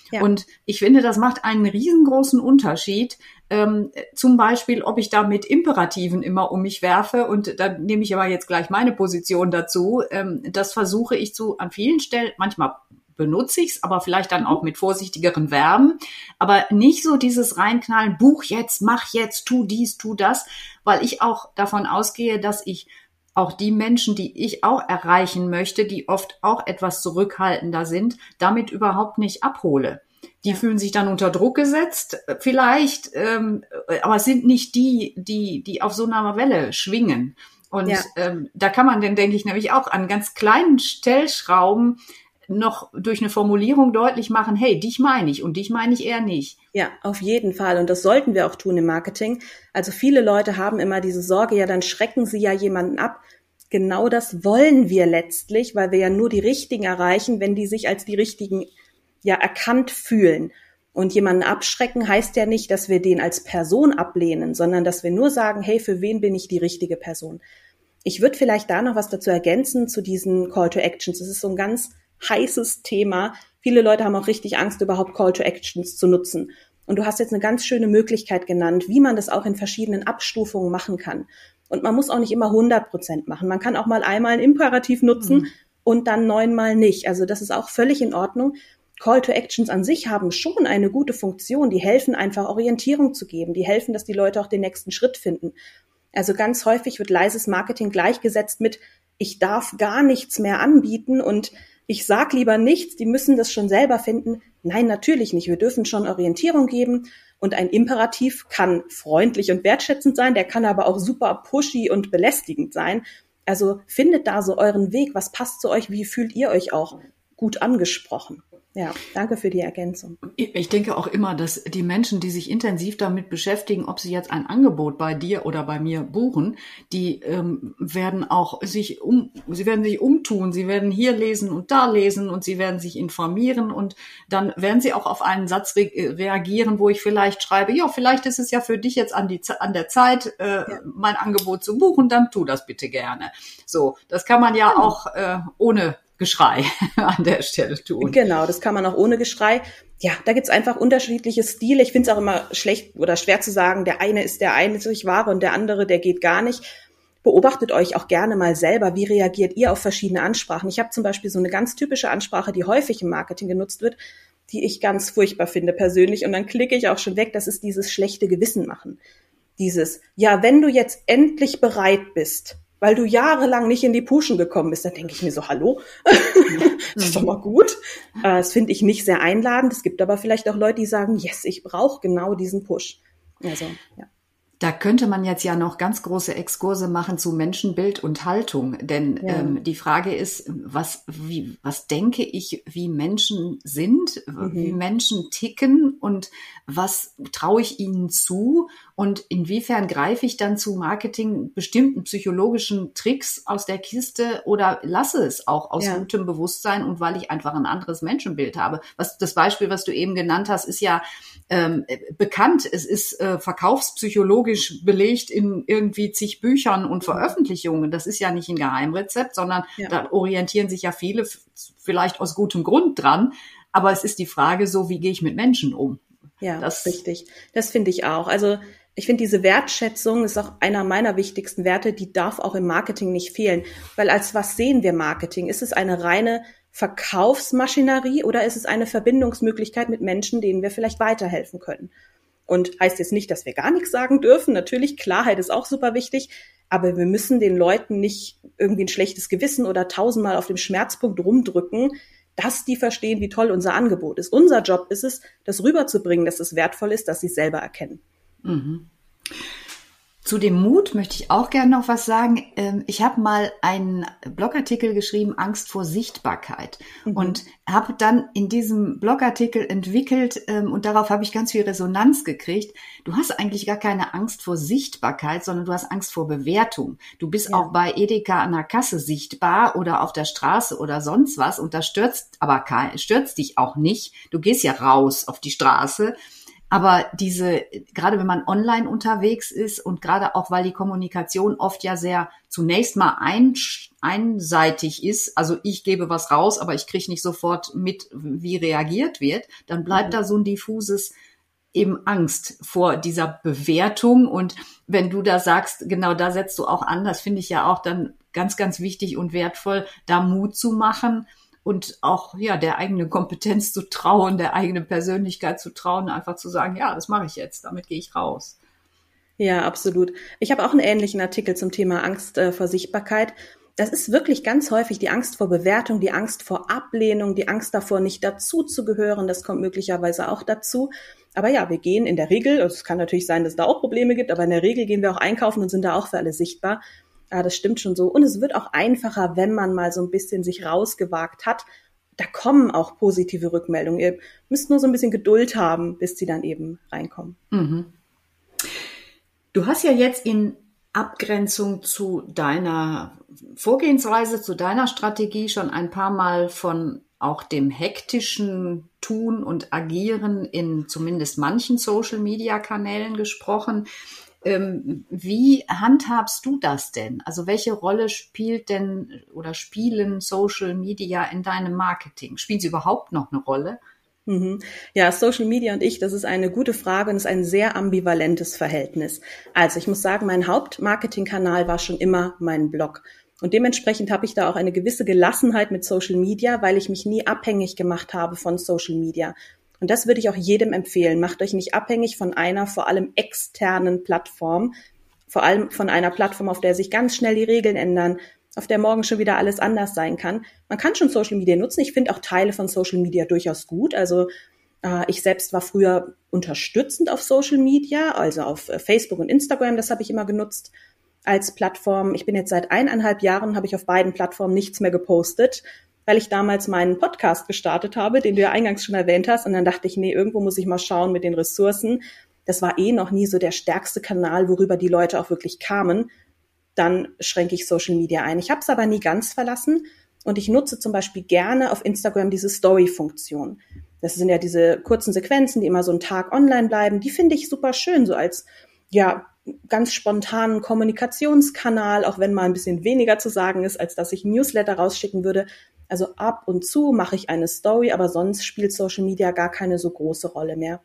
Ja. Und ich finde, das macht einen riesengroßen Unterschied. Ähm, zum Beispiel, ob ich da mit Imperativen immer um mich werfe, und da nehme ich aber jetzt gleich meine Position dazu. Ähm, das versuche ich zu an vielen Stellen, manchmal benutze ich es, aber vielleicht dann auch mit vorsichtigeren Verben, aber nicht so dieses Reinknallen, Buch jetzt, mach jetzt, tu dies, tu das, weil ich auch davon ausgehe, dass ich auch die Menschen, die ich auch erreichen möchte, die oft auch etwas zurückhaltender sind, damit überhaupt nicht abhole. Die ja. fühlen sich dann unter Druck gesetzt, vielleicht, ähm, aber es sind nicht die, die, die auf so einer Welle schwingen. Und ja. ähm, da kann man dann, denke ich, nämlich auch an ganz kleinen Stellschrauben noch durch eine Formulierung deutlich machen, hey, dich meine ich und dich meine ich eher nicht. Ja, auf jeden Fall. Und das sollten wir auch tun im Marketing. Also viele Leute haben immer diese Sorge, ja, dann schrecken sie ja jemanden ab. Genau das wollen wir letztlich, weil wir ja nur die Richtigen erreichen, wenn die sich als die Richtigen ja erkannt fühlen. Und jemanden abschrecken heißt ja nicht, dass wir den als Person ablehnen, sondern dass wir nur sagen, hey, für wen bin ich die richtige Person? Ich würde vielleicht da noch was dazu ergänzen zu diesen Call to Actions. Das ist so ein ganz heißes Thema. Viele Leute haben auch richtig Angst, überhaupt Call to Actions zu nutzen. Und du hast jetzt eine ganz schöne Möglichkeit genannt, wie man das auch in verschiedenen Abstufungen machen kann. Und man muss auch nicht immer hundert Prozent machen. Man kann auch mal einmal ein Imperativ nutzen mhm. und dann neunmal nicht. Also das ist auch völlig in Ordnung. Call to Actions an sich haben schon eine gute Funktion. Die helfen einfach, Orientierung zu geben. Die helfen, dass die Leute auch den nächsten Schritt finden. Also ganz häufig wird leises Marketing gleichgesetzt mit, ich darf gar nichts mehr anbieten und ich sag lieber nichts, die müssen das schon selber finden. Nein, natürlich nicht. Wir dürfen schon Orientierung geben. Und ein Imperativ kann freundlich und wertschätzend sein, der kann aber auch super pushy und belästigend sein. Also findet da so euren Weg. Was passt zu euch? Wie fühlt ihr euch auch gut angesprochen? Ja, danke für die Ergänzung. Ich denke auch immer, dass die Menschen, die sich intensiv damit beschäftigen, ob sie jetzt ein Angebot bei dir oder bei mir buchen, die ähm, werden auch sich um, sie werden sich umtun, sie werden hier lesen und da lesen und sie werden sich informieren und dann werden sie auch auf einen Satz re- reagieren, wo ich vielleicht schreibe, ja, vielleicht ist es ja für dich jetzt an die an der Zeit, äh, ja. mein Angebot zu buchen, dann tu das bitte gerne. So, das kann man ja, ja. auch äh, ohne Geschrei an der Stelle tun. Genau, das kann man auch ohne Geschrei. Ja, da gibt's einfach unterschiedliche Stile. Ich finde es auch immer schlecht oder schwer zu sagen, der eine ist der einzig wahre und der andere, der geht gar nicht. Beobachtet euch auch gerne mal selber, wie reagiert ihr auf verschiedene Ansprachen. Ich habe zum Beispiel so eine ganz typische Ansprache, die häufig im Marketing genutzt wird, die ich ganz furchtbar finde persönlich. Und dann klicke ich auch schon weg, das ist dieses schlechte Gewissen machen. Dieses, ja, wenn du jetzt endlich bereit bist, weil du jahrelang nicht in die Pushen gekommen bist, dann denke ich mir so, hallo, das ist doch mal gut. Das finde ich nicht sehr einladend. Es gibt aber vielleicht auch Leute, die sagen, yes, ich brauche genau diesen Push. Also, ja. Da könnte man jetzt ja noch ganz große Exkurse machen zu Menschenbild und Haltung, denn ja. ähm, die Frage ist, was, wie, was denke ich, wie Menschen sind, mhm. wie Menschen ticken und was traue ich ihnen zu und inwiefern greife ich dann zu Marketing bestimmten psychologischen Tricks aus der Kiste oder lasse es auch aus ja. gutem Bewusstsein und weil ich einfach ein anderes Menschenbild habe. Was das Beispiel, was du eben genannt hast, ist ja ähm, bekannt. Es ist äh, verkaufspsychologisch belegt in irgendwie zig Büchern und Veröffentlichungen. Das ist ja nicht ein Geheimrezept, sondern ja. da orientieren sich ja viele f- vielleicht aus gutem Grund dran. Aber es ist die Frage so, wie gehe ich mit Menschen um? Ja, das richtig. Das finde ich auch. Also ich finde, diese Wertschätzung ist auch einer meiner wichtigsten Werte, die darf auch im Marketing nicht fehlen. Weil als was sehen wir Marketing? Ist es eine reine Verkaufsmaschinerie oder ist es eine Verbindungsmöglichkeit mit Menschen, denen wir vielleicht weiterhelfen können? Und heißt jetzt nicht, dass wir gar nichts sagen dürfen. Natürlich, Klarheit ist auch super wichtig. Aber wir müssen den Leuten nicht irgendwie ein schlechtes Gewissen oder tausendmal auf dem Schmerzpunkt rumdrücken, dass die verstehen, wie toll unser Angebot ist. Unser Job ist es, das rüberzubringen, dass es wertvoll ist, dass sie es selber erkennen. Mhm. Zu dem Mut möchte ich auch gerne noch was sagen. Ich habe mal einen Blogartikel geschrieben, Angst vor Sichtbarkeit. Mhm. Und habe dann in diesem Blogartikel entwickelt, und darauf habe ich ganz viel Resonanz gekriegt, du hast eigentlich gar keine Angst vor Sichtbarkeit, sondern du hast Angst vor Bewertung. Du bist ja. auch bei Edeka an der Kasse sichtbar oder auf der Straße oder sonst was und das stört aber kein, stört dich auch nicht. Du gehst ja raus auf die Straße. Aber diese, gerade wenn man online unterwegs ist und gerade auch, weil die Kommunikation oft ja sehr zunächst mal ein, einseitig ist, also ich gebe was raus, aber ich kriege nicht sofort mit, wie reagiert wird, dann bleibt mhm. da so ein diffuses eben Angst vor dieser Bewertung. Und wenn du da sagst, genau da setzt du auch an, das finde ich ja auch dann ganz, ganz wichtig und wertvoll, da Mut zu machen, und auch, ja, der eigenen Kompetenz zu trauen, der eigenen Persönlichkeit zu trauen, einfach zu sagen, ja, das mache ich jetzt, damit gehe ich raus. Ja, absolut. Ich habe auch einen ähnlichen Artikel zum Thema Angst äh, vor Sichtbarkeit. Das ist wirklich ganz häufig die Angst vor Bewertung, die Angst vor Ablehnung, die Angst davor, nicht dazu zu gehören. Das kommt möglicherweise auch dazu. Aber ja, wir gehen in der Regel, also es kann natürlich sein, dass es da auch Probleme gibt, aber in der Regel gehen wir auch einkaufen und sind da auch für alle sichtbar. Ja, das stimmt schon so. Und es wird auch einfacher, wenn man mal so ein bisschen sich rausgewagt hat. Da kommen auch positive Rückmeldungen. Ihr müsst nur so ein bisschen Geduld haben, bis sie dann eben reinkommen. Mhm. Du hast ja jetzt in Abgrenzung zu deiner Vorgehensweise, zu deiner Strategie schon ein paar Mal von auch dem hektischen Tun und Agieren in zumindest manchen Social-Media-Kanälen gesprochen. Ähm, wie handhabst du das denn? Also welche Rolle spielt denn oder spielen Social Media in deinem Marketing? Spielen sie überhaupt noch eine Rolle? Mhm. Ja, Social Media und ich, das ist eine gute Frage und ist ein sehr ambivalentes Verhältnis. Also ich muss sagen, mein Hauptmarketingkanal war schon immer mein Blog. Und dementsprechend habe ich da auch eine gewisse Gelassenheit mit Social Media, weil ich mich nie abhängig gemacht habe von Social Media. Und das würde ich auch jedem empfehlen. Macht euch nicht abhängig von einer vor allem externen Plattform, vor allem von einer Plattform, auf der sich ganz schnell die Regeln ändern, auf der morgen schon wieder alles anders sein kann. Man kann schon Social Media nutzen. Ich finde auch Teile von Social Media durchaus gut. Also äh, ich selbst war früher unterstützend auf Social Media, also auf äh, Facebook und Instagram. Das habe ich immer genutzt als Plattform. Ich bin jetzt seit eineinhalb Jahren, habe ich auf beiden Plattformen nichts mehr gepostet, weil ich damals meinen Podcast gestartet habe, den du ja eingangs schon erwähnt hast. Und dann dachte ich, nee, irgendwo muss ich mal schauen mit den Ressourcen. Das war eh noch nie so der stärkste Kanal, worüber die Leute auch wirklich kamen. Dann schränke ich Social Media ein. Ich habe es aber nie ganz verlassen. Und ich nutze zum Beispiel gerne auf Instagram diese Story-Funktion. Das sind ja diese kurzen Sequenzen, die immer so einen Tag online bleiben. Die finde ich super schön, so als ja ganz spontanen Kommunikationskanal, auch wenn mal ein bisschen weniger zu sagen ist, als dass ich ein Newsletter rausschicken würde. Also ab und zu mache ich eine Story, aber sonst spielt Social Media gar keine so große Rolle mehr.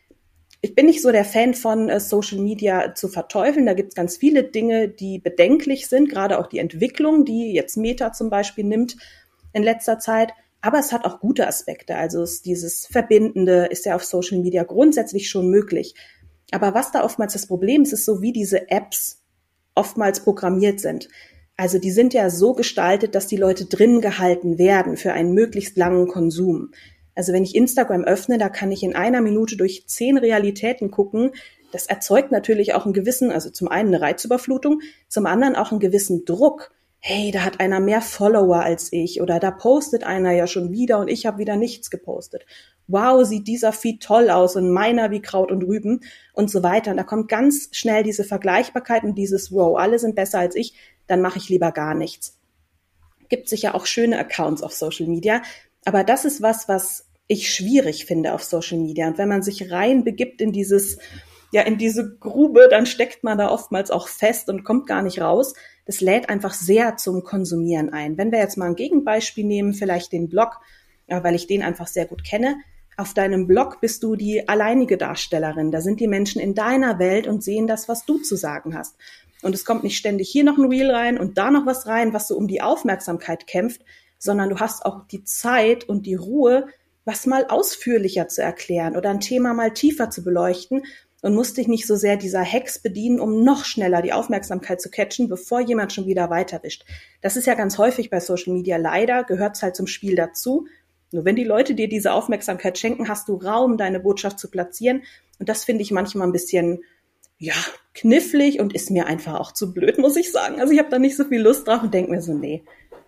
Ich bin nicht so der Fan von äh, Social Media zu verteufeln. Da gibt es ganz viele Dinge, die bedenklich sind, gerade auch die Entwicklung, die jetzt Meta zum Beispiel nimmt in letzter Zeit. Aber es hat auch gute Aspekte. Also es, dieses Verbindende ist ja auf Social Media grundsätzlich schon möglich. Aber was da oftmals das Problem ist, ist so, wie diese Apps oftmals programmiert sind. Also die sind ja so gestaltet, dass die Leute drin gehalten werden für einen möglichst langen Konsum. Also wenn ich Instagram öffne, da kann ich in einer Minute durch zehn Realitäten gucken. Das erzeugt natürlich auch einen gewissen, also zum einen eine Reizüberflutung, zum anderen auch einen gewissen Druck. Hey, da hat einer mehr Follower als ich oder da postet einer ja schon wieder und ich habe wieder nichts gepostet. Wow, sieht dieser Feed toll aus und meiner wie Kraut und Rüben und so weiter. Und da kommt ganz schnell diese Vergleichbarkeit und dieses, wow, alle sind besser als ich, dann mache ich lieber gar nichts. Gibt sicher auch schöne Accounts auf Social Media, aber das ist was, was ich schwierig finde auf Social Media. Und wenn man sich rein begibt in dieses, ja, in diese Grube, dann steckt man da oftmals auch fest und kommt gar nicht raus. Das lädt einfach sehr zum Konsumieren ein. Wenn wir jetzt mal ein Gegenbeispiel nehmen, vielleicht den Blog, ja, weil ich den einfach sehr gut kenne. Auf deinem Blog bist du die alleinige Darstellerin. Da sind die Menschen in deiner Welt und sehen das, was du zu sagen hast. Und es kommt nicht ständig hier noch ein Reel rein und da noch was rein, was so um die Aufmerksamkeit kämpft, sondern du hast auch die Zeit und die Ruhe, was mal ausführlicher zu erklären oder ein Thema mal tiefer zu beleuchten und musst dich nicht so sehr dieser Hacks bedienen, um noch schneller die Aufmerksamkeit zu catchen, bevor jemand schon wieder weiterwischt. Das ist ja ganz häufig bei Social Media. Leider gehört es halt zum Spiel dazu. Nur wenn die Leute dir diese Aufmerksamkeit schenken, hast du Raum, deine Botschaft zu platzieren. Und das finde ich manchmal ein bisschen, ja, knifflig und ist mir einfach auch zu blöd, muss ich sagen. Also ich habe da nicht so viel Lust drauf und denke mir so, nee,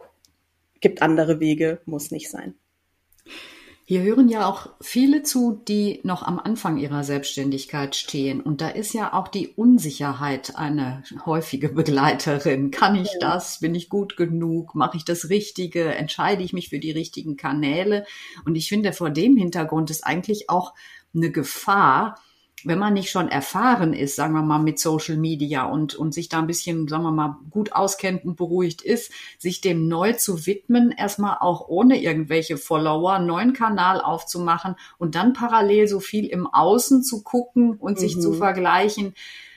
gibt andere Wege, muss nicht sein. Hier hören ja auch viele zu, die noch am Anfang ihrer Selbstständigkeit stehen. Und da ist ja auch die Unsicherheit eine häufige Begleiterin. Kann ich das? Bin ich gut genug? Mache ich das Richtige? Entscheide ich mich für die richtigen Kanäle? Und ich finde, vor dem Hintergrund ist eigentlich auch eine Gefahr, wenn man nicht schon erfahren ist, sagen wir mal, mit Social Media und, und sich da ein bisschen, sagen wir mal, gut auskennt und beruhigt ist, sich dem neu zu widmen, erstmal auch ohne irgendwelche Follower, einen neuen Kanal aufzumachen und dann parallel so viel im Außen zu gucken und mhm. sich zu vergleichen.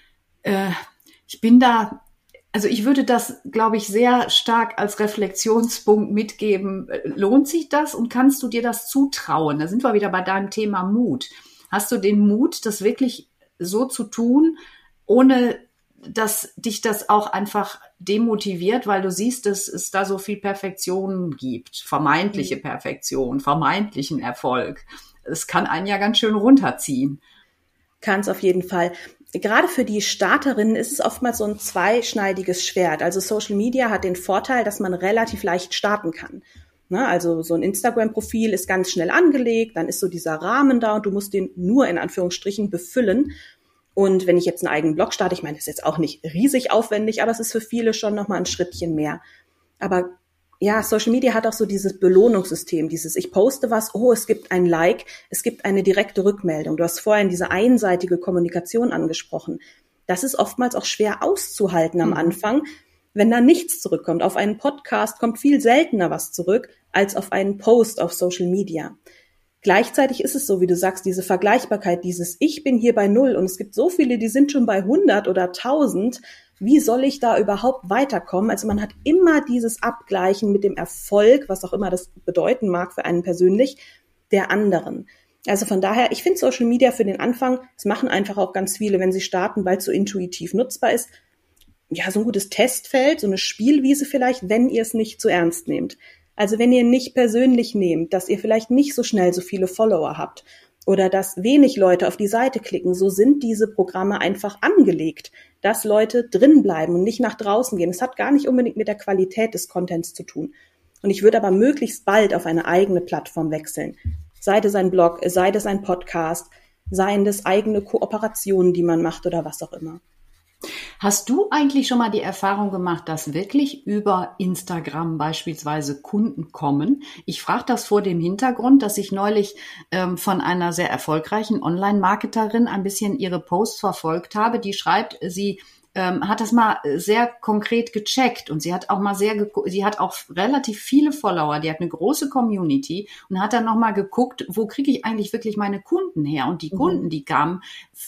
Äh, ich bin da, also ich würde das, glaube ich, sehr stark als Reflexionspunkt mitgeben. Lohnt sich das und kannst du dir das zutrauen? Da sind wir wieder bei deinem Thema Mut. Hast du den Mut, das wirklich so zu tun, ohne dass dich das auch einfach demotiviert, weil du siehst, dass es da so viel Perfektion gibt, vermeintliche Perfektion, vermeintlichen Erfolg. Es kann einen ja ganz schön runterziehen. Kann es auf jeden Fall. Gerade für die Starterinnen ist es oftmals so ein zweischneidiges Schwert. Also Social Media hat den Vorteil, dass man relativ leicht starten kann. Ne, also so ein Instagram-Profil ist ganz schnell angelegt, dann ist so dieser Rahmen da und du musst den nur in Anführungsstrichen befüllen. Und wenn ich jetzt einen eigenen Blog starte, ich meine, das ist jetzt auch nicht riesig aufwendig, aber es ist für viele schon nochmal ein Schrittchen mehr. Aber ja, Social Media hat auch so dieses Belohnungssystem, dieses ich poste was, oh, es gibt ein Like, es gibt eine direkte Rückmeldung. Du hast vorhin diese einseitige Kommunikation angesprochen. Das ist oftmals auch schwer auszuhalten am Anfang, wenn da nichts zurückkommt. Auf einen Podcast kommt viel seltener was zurück als auf einen Post auf Social Media. Gleichzeitig ist es so, wie du sagst, diese Vergleichbarkeit, dieses ich bin hier bei null und es gibt so viele, die sind schon bei hundert oder tausend. Wie soll ich da überhaupt weiterkommen? Also man hat immer dieses Abgleichen mit dem Erfolg, was auch immer das bedeuten mag für einen persönlich, der anderen. Also von daher, ich finde Social Media für den Anfang, das machen einfach auch ganz viele, wenn sie starten, weil es so intuitiv nutzbar ist, ja, so ein gutes Testfeld, so eine Spielwiese vielleicht, wenn ihr es nicht zu ernst nehmt. Also wenn ihr nicht persönlich nehmt, dass ihr vielleicht nicht so schnell so viele Follower habt oder dass wenig Leute auf die Seite klicken, so sind diese Programme einfach angelegt, dass Leute drin bleiben und nicht nach draußen gehen. Es hat gar nicht unbedingt mit der Qualität des Contents zu tun. Und ich würde aber möglichst bald auf eine eigene Plattform wechseln. Sei das ein Blog, sei das ein Podcast, seien das eigene Kooperationen, die man macht oder was auch immer. Hast du eigentlich schon mal die Erfahrung gemacht, dass wirklich über Instagram beispielsweise Kunden kommen? Ich frage das vor dem Hintergrund, dass ich neulich ähm, von einer sehr erfolgreichen Online-Marketerin ein bisschen ihre Posts verfolgt habe. Die schreibt, sie ähm, hat das mal sehr konkret gecheckt und sie hat auch mal sehr, geguckt, sie hat auch relativ viele Follower, die hat eine große Community und hat dann nochmal geguckt, wo kriege ich eigentlich wirklich meine Kunden her? Und die mhm. Kunden, die kamen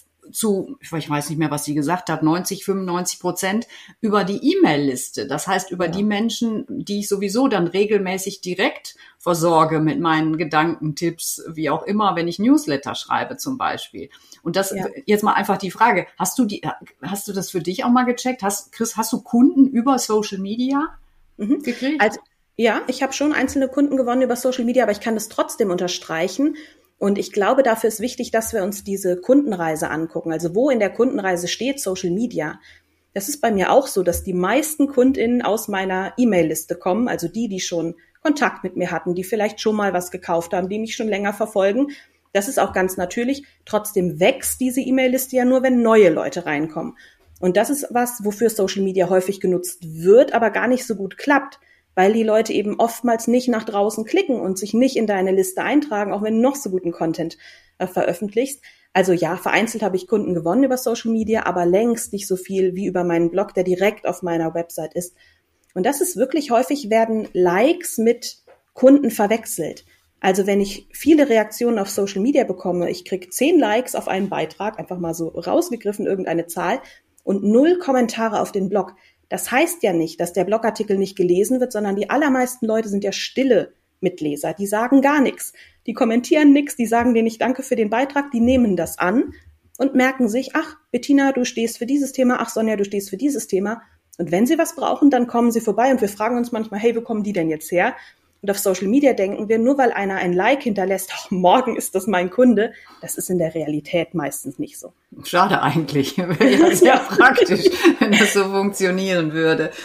zu, ich weiß nicht mehr, was sie gesagt hat, neunzig, fünfundneunzig Prozent über die E-Mail-Liste. Das heißt, über ja. die Menschen, die ich sowieso dann regelmäßig direkt versorge mit meinen Gedanken, Tipps, wie auch immer, wenn ich Newsletter schreibe zum Beispiel. Und das, ja. jetzt mal einfach die Frage, hast du die, hast du das für dich auch mal gecheckt? Hast, Chris, hast du Kunden über Social Media mhm. gekriegt? Also, ja, ich habe schon einzelne Kunden gewonnen über Social Media, aber ich kann das trotzdem unterstreichen. Und ich glaube, dafür ist wichtig, dass wir uns diese Kundenreise angucken. Also wo in der Kundenreise steht Social Media? Das ist bei mir auch so, dass die meisten KundInnen aus meiner E-Mail-Liste kommen, also die, die schon Kontakt mit mir hatten, die vielleicht schon mal was gekauft haben, die mich schon länger verfolgen. Das ist auch ganz natürlich. Trotzdem wächst diese E-Mail-Liste ja nur, wenn neue Leute reinkommen. Und das ist was, wofür Social Media häufig genutzt wird, aber gar nicht so gut klappt, weil die Leute eben oftmals nicht nach draußen klicken und sich nicht in deine Liste eintragen, auch wenn du noch so guten Content äh, veröffentlichst. Also ja, vereinzelt habe ich Kunden gewonnen über Social Media, aber längst nicht so viel wie über meinen Blog, der direkt auf meiner Website ist. Und das ist wirklich häufig, werden Likes mit Kunden verwechselt. Also wenn ich viele Reaktionen auf Social Media bekomme, ich kriege zehn Likes auf einen Beitrag, einfach mal so rausgegriffen, irgendeine Zahl, und null Kommentare auf den Blog. Das heißt ja nicht, dass der Blogartikel nicht gelesen wird, sondern die allermeisten Leute sind ja stille Mitleser. Die sagen gar nichts. Die kommentieren nichts, die sagen dir nicht Danke für den Beitrag, die nehmen das an und merken sich, ach, Bettina, du stehst für dieses Thema, ach, Sonja, du stehst für dieses Thema. Und wenn sie was brauchen, dann kommen sie vorbei und wir fragen uns manchmal, hey, wo kommen die denn jetzt her? Und auf Social Media denken wir, nur weil einer ein Like hinterlässt, ach, morgen ist das mein Kunde, das ist in der Realität meistens nicht so. Schade eigentlich, wäre ja sehr praktisch, wenn das so funktionieren würde.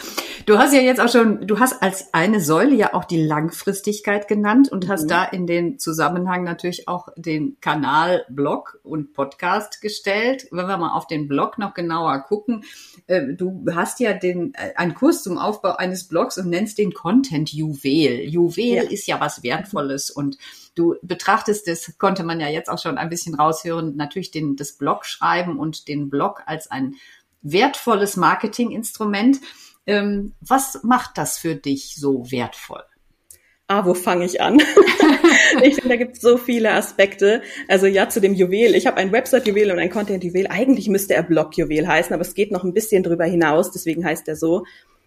Du hast ja jetzt auch schon, du hast als eine Säule ja auch die Langfristigkeit genannt und hast mhm. da in den Zusammenhang natürlich auch den Kanal Blog und Podcast gestellt. Wenn wir mal auf den Blog noch genauer gucken, äh, du hast ja den, äh, einen Kurs zum Aufbau eines Blogs und nennst den Content Juwel. Juwel ja. ist ja was Wertvolles und du betrachtest, das konnte man ja jetzt auch schon ein bisschen raushören, natürlich den, das Blogschreiben und den Blog als ein wertvolles Marketinginstrument. Ähm, was macht das für dich so wertvoll? Ah, wo fange ich an? Ich finde, da gibt es so viele Aspekte. Also ja, zu dem Juwel. Ich habe ein Website-Juwel und ein Content-Juwel. Eigentlich müsste er Blog-Juwel heißen, aber es geht noch ein bisschen drüber hinaus, deswegen heißt er so.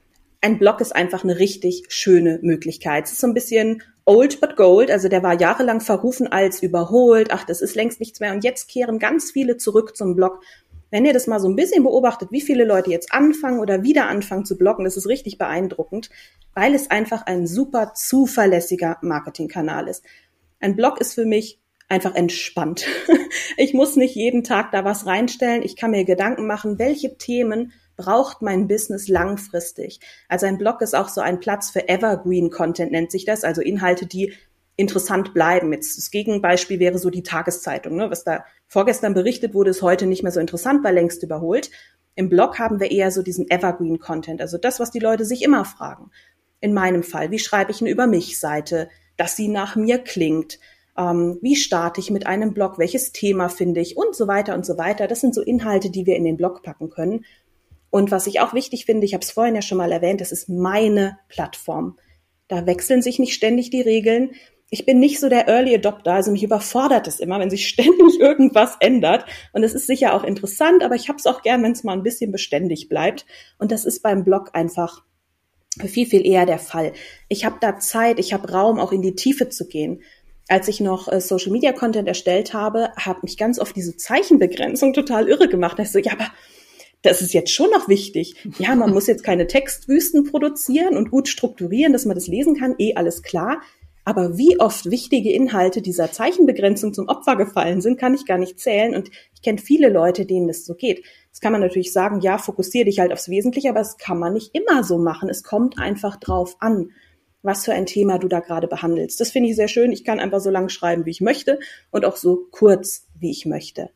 Ein Blog ist einfach eine richtig schöne Möglichkeit. Es ist so ein bisschen old but gold, also der war jahrelang verrufen als überholt. Ach, das ist längst nichts mehr. Und jetzt kehren ganz viele zurück zum Blog. Wenn ihr das mal so ein bisschen beobachtet, wie viele Leute jetzt anfangen oder wieder anfangen zu bloggen, das ist richtig beeindruckend, weil es einfach ein super zuverlässiger Marketingkanal ist. Ein Blog ist für mich einfach entspannt. Ich muss nicht jeden Tag da was reinstellen. Ich kann mir Gedanken machen, welche Themen braucht mein Business langfristig. Also ein Blog ist auch so ein Platz für Evergreen Content, nennt sich das, also Inhalte, die interessant bleiben. Jetzt das Gegenbeispiel wäre so die Tageszeitung, ne? Was da vorgestern berichtet wurde, ist heute nicht mehr so interessant, weil längst überholt. Im Blog haben wir eher so diesen Evergreen-Content, also das, was die Leute sich immer fragen. In meinem Fall, wie schreibe ich eine Über-mich-Seite, dass sie nach mir klingt? Ähm, wie starte ich mit einem Blog? Welches Thema finde ich? Und so weiter und so weiter. Das sind so Inhalte, die wir in den Blog packen können. Und was ich auch wichtig finde, ich habe es vorhin ja schon mal erwähnt, das ist meine Plattform. Da wechseln sich nicht ständig die Regeln. Ich bin nicht so der Early Adopter, also mich überfordert es immer, wenn sich ständig irgendwas ändert. Und es ist sicher auch interessant, aber ich habe es auch gern, wenn es mal ein bisschen beständig bleibt. Und das ist beim Blog einfach viel, viel eher der Fall. Ich habe da Zeit, ich habe Raum, auch in die Tiefe zu gehen. Als ich noch äh, Social Media Content erstellt habe, habe mich ganz oft diese Zeichenbegrenzung total irre gemacht. Da ich so, ja, aber das ist jetzt schon noch wichtig. Ja, man muss jetzt keine Textwüsten produzieren und gut strukturieren, dass man das lesen kann, eh alles klar. Aber wie oft wichtige Inhalte dieser Zeichenbegrenzung zum Opfer gefallen sind, kann ich gar nicht zählen. Und ich kenne viele Leute, denen das so geht. Jetzt kann man natürlich sagen, ja, fokussiere dich halt aufs Wesentliche, aber das kann man nicht immer so machen. Es kommt einfach drauf an, was für ein Thema du da gerade behandelst. Das finde ich sehr schön. Ich kann einfach so lang schreiben, wie ich möchte und auch so kurz, wie ich möchte.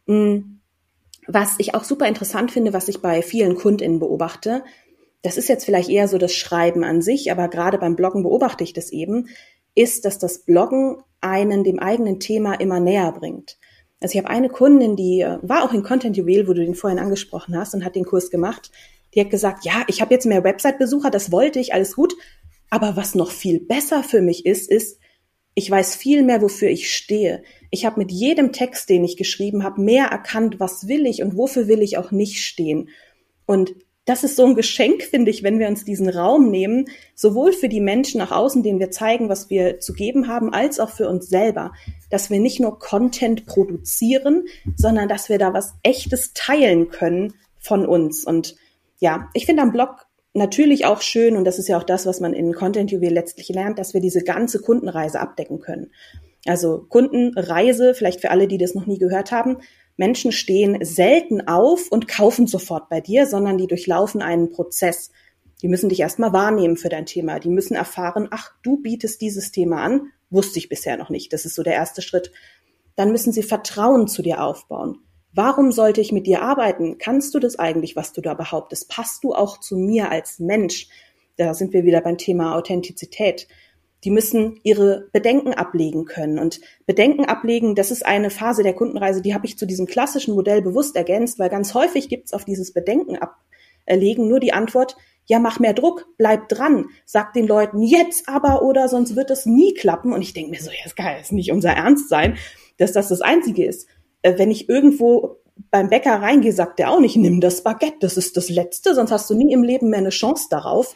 Was ich auch super interessant finde, was ich bei vielen KundInnen beobachte, das ist jetzt vielleicht eher so das Schreiben an sich, aber gerade beim Bloggen beobachte ich das eben, ist, dass das Bloggen einen dem eigenen Thema immer näher bringt. Also ich habe eine Kundin, die war auch in Content Juwel, wo du den vorhin angesprochen hast und hat den Kurs gemacht. Die hat gesagt, ja, ich habe jetzt mehr Website-Besucher, das wollte ich, alles gut. Aber was noch viel besser für mich ist, ist, ich weiß viel mehr, wofür ich stehe. Ich habe mit jedem Text, den ich geschrieben habe, mehr erkannt, was will ich und wofür will ich auch nicht stehen. Und das ist so ein Geschenk, finde ich, wenn wir uns diesen Raum nehmen, sowohl für die Menschen nach außen, denen wir zeigen, was wir zu geben haben, als auch für uns selber, dass wir nicht nur Content produzieren, sondern dass wir da was Echtes teilen können von uns. Und ja, ich finde am Blog natürlich auch schön, und das ist ja auch das, was man in Content Juwel letztlich lernt, dass wir diese ganze Kundenreise abdecken können. Also Kundenreise, vielleicht für alle, die das noch nie gehört haben, Menschen stehen selten auf und kaufen sofort bei dir, sondern die durchlaufen einen Prozess. Die müssen dich erstmal wahrnehmen für dein Thema. Die müssen erfahren, ach, du bietest dieses Thema an, wusste ich bisher noch nicht. Das ist so der erste Schritt. Dann müssen sie Vertrauen zu dir aufbauen. Warum sollte ich mit dir arbeiten? Kannst du das eigentlich, was du da behauptest? Passt du auch zu mir als Mensch? Da sind wir wieder beim Thema Authentizität. Die müssen ihre Bedenken ablegen können. Und Bedenken ablegen, das ist eine Phase der Kundenreise, die habe ich zu diesem klassischen Modell bewusst ergänzt, weil ganz häufig gibt es auf dieses Bedenken ablegen nur die Antwort, ja, mach mehr Druck, bleib dran, sag den Leuten jetzt aber oder sonst wird das nie klappen. Und ich denke mir so, ja, das kann jetzt nicht unser Ernst sein, dass das das Einzige ist. Wenn ich irgendwo beim Bäcker reingehe, sagt der auch nicht, nimm das Baguette, das ist das Letzte, sonst hast du nie im Leben mehr eine Chance darauf.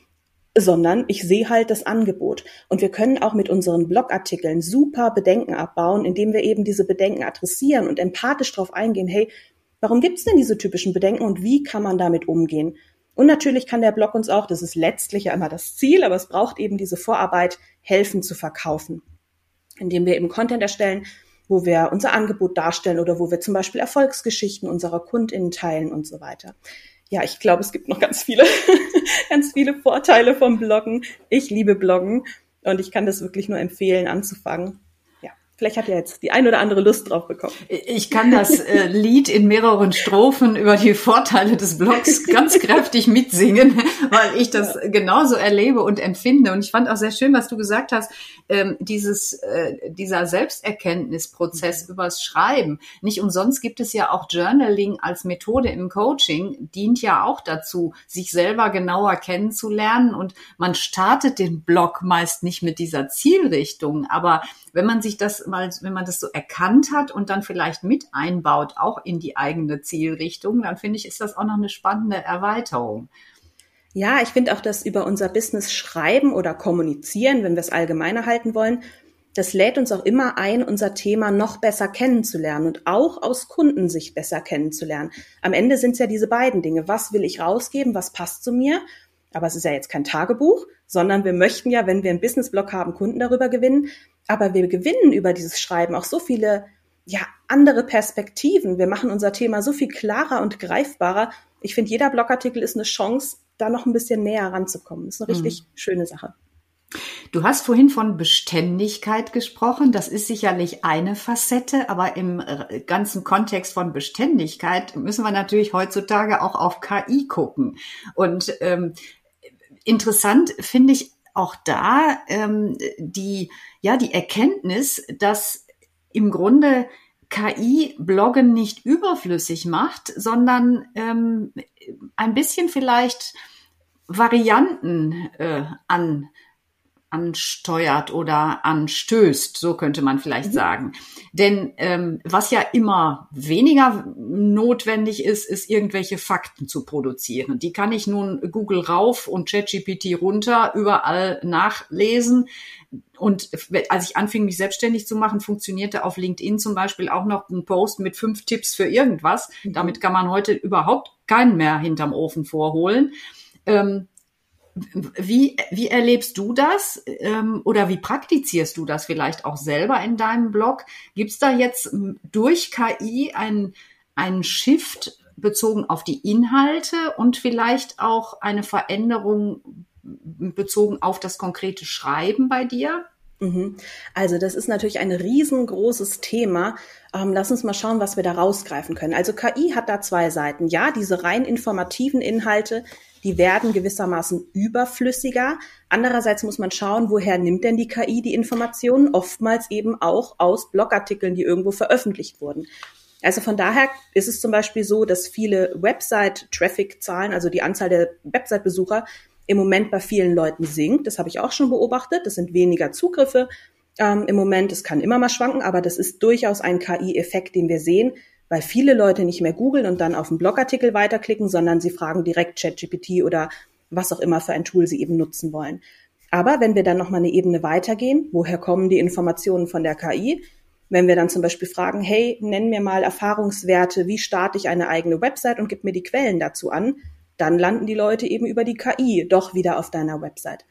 Sondern ich sehe halt das Angebot. Und wir können auch mit unseren Blogartikeln super Bedenken abbauen, indem wir eben diese Bedenken adressieren und empathisch darauf eingehen, hey, warum gibt's denn diese typischen Bedenken und wie kann man damit umgehen? Und natürlich kann der Blog uns auch, das ist letztlich ja immer das Ziel, aber es braucht eben diese Vorarbeit, helfen zu verkaufen. Indem wir eben Content erstellen, wo wir unser Angebot darstellen oder wo wir zum Beispiel Erfolgsgeschichten unserer KundInnen teilen und so weiter. Ja, ich glaube, es gibt noch ganz viele, ganz viele Vorteile vom Bloggen. Ich liebe Bloggen und ich kann das wirklich nur empfehlen, anzufangen. Vielleicht hat ja jetzt die ein oder andere Lust drauf bekommen. Ich kann das äh, Lied in mehreren Strophen über die Vorteile des Blogs ganz kräftig mitsingen, weil ich das ja. genauso erlebe und empfinde. Und ich fand auch sehr schön, was du gesagt hast, ähm, dieses, äh, dieser Selbsterkenntnisprozess mhm. übers Schreiben. Nicht umsonst gibt es ja auch Journaling als Methode im Coaching, dient ja auch dazu, sich selber genauer kennenzulernen. Und man startet den Blog meist nicht mit dieser Zielrichtung, aber wenn man sich das mal, wenn man das so erkannt hat und dann vielleicht mit einbaut, auch in die eigene Zielrichtung, dann finde ich, ist das auch noch eine spannende Erweiterung. Ja, ich finde auch, dass über unser Business schreiben oder kommunizieren, wenn wir es allgemeiner halten wollen, das lädt uns auch immer ein, unser Thema noch besser kennenzulernen und auch aus Kundensicht besser kennenzulernen. Am Ende sind es ja diese beiden Dinge. Was will ich rausgeben? Was passt zu mir? Aber es ist ja jetzt kein Tagebuch, sondern wir möchten ja, wenn wir einen Businessblog haben, Kunden darüber gewinnen. Aber wir gewinnen über dieses Schreiben auch so viele, ja, andere Perspektiven. Wir machen unser Thema so viel klarer und greifbarer. Ich finde, jeder Blogartikel ist eine Chance, da noch ein bisschen näher ranzukommen. Das ist eine richtig mhm. schöne Sache. Du hast vorhin von Beständigkeit gesprochen. Das ist sicherlich eine Facette, aber im ganzen Kontext von Beständigkeit müssen wir natürlich heutzutage auch auf K I gucken. Und ähm, interessant finde ich auch da ähm, die, ja, die Erkenntnis, dass im Grunde K I-Bloggen nicht überflüssig macht, sondern ähm, ein bisschen vielleicht Varianten äh, an ansteuert oder anstößt, so könnte man vielleicht mhm. sagen. Denn ähm, was ja immer weniger notwendig ist, ist irgendwelche Fakten zu produzieren. Die kann ich nun Google rauf und ChatGPT runter überall nachlesen. Und als ich anfing, mich selbstständig zu machen, funktionierte auf LinkedIn zum Beispiel auch noch ein Post mit fünf Tipps für irgendwas. Mhm. Damit kann man heute überhaupt keinen mehr hinterm Ofen vorholen. Ähm, Wie, wie erlebst du das ähm, oder wie praktizierst du das vielleicht auch selber in deinem Blog? Gibt es da jetzt durch K I einen, einen Shift bezogen auf die Inhalte und vielleicht auch eine Veränderung bezogen auf das konkrete Schreiben bei dir? Also das ist natürlich ein riesengroßes Thema. Ähm, lass uns mal schauen, was wir da rausgreifen können. Also K I hat da zwei Seiten. Ja, diese rein informativen Inhalte, die werden gewissermaßen überflüssiger. Andererseits muss man schauen, woher nimmt denn die K I die Informationen? Oftmals eben auch aus Blogartikeln, die irgendwo veröffentlicht wurden. Also von daher ist es zum Beispiel so, dass viele Website-Traffic-Zahlen, also die Anzahl der Website-Besucher, im Moment bei vielen Leuten sinkt. Das habe ich auch schon beobachtet. Das sind weniger Zugriffe ähm, im Moment. Es kann immer mal schwanken, aber das ist durchaus ein K I-Effekt, den wir sehen, weil viele Leute nicht mehr googeln und dann auf einen Blogartikel weiterklicken, sondern sie fragen direkt ChatGPT oder was auch immer für ein Tool sie eben nutzen wollen. Aber wenn wir dann nochmal eine Ebene weitergehen, woher kommen die Informationen von der K I? Wenn wir dann zum Beispiel fragen, hey, nenn mir mal Erfahrungswerte, wie starte ich eine eigene Website und gib mir die Quellen dazu an, dann landen die Leute eben über die K I doch wieder auf deiner Website.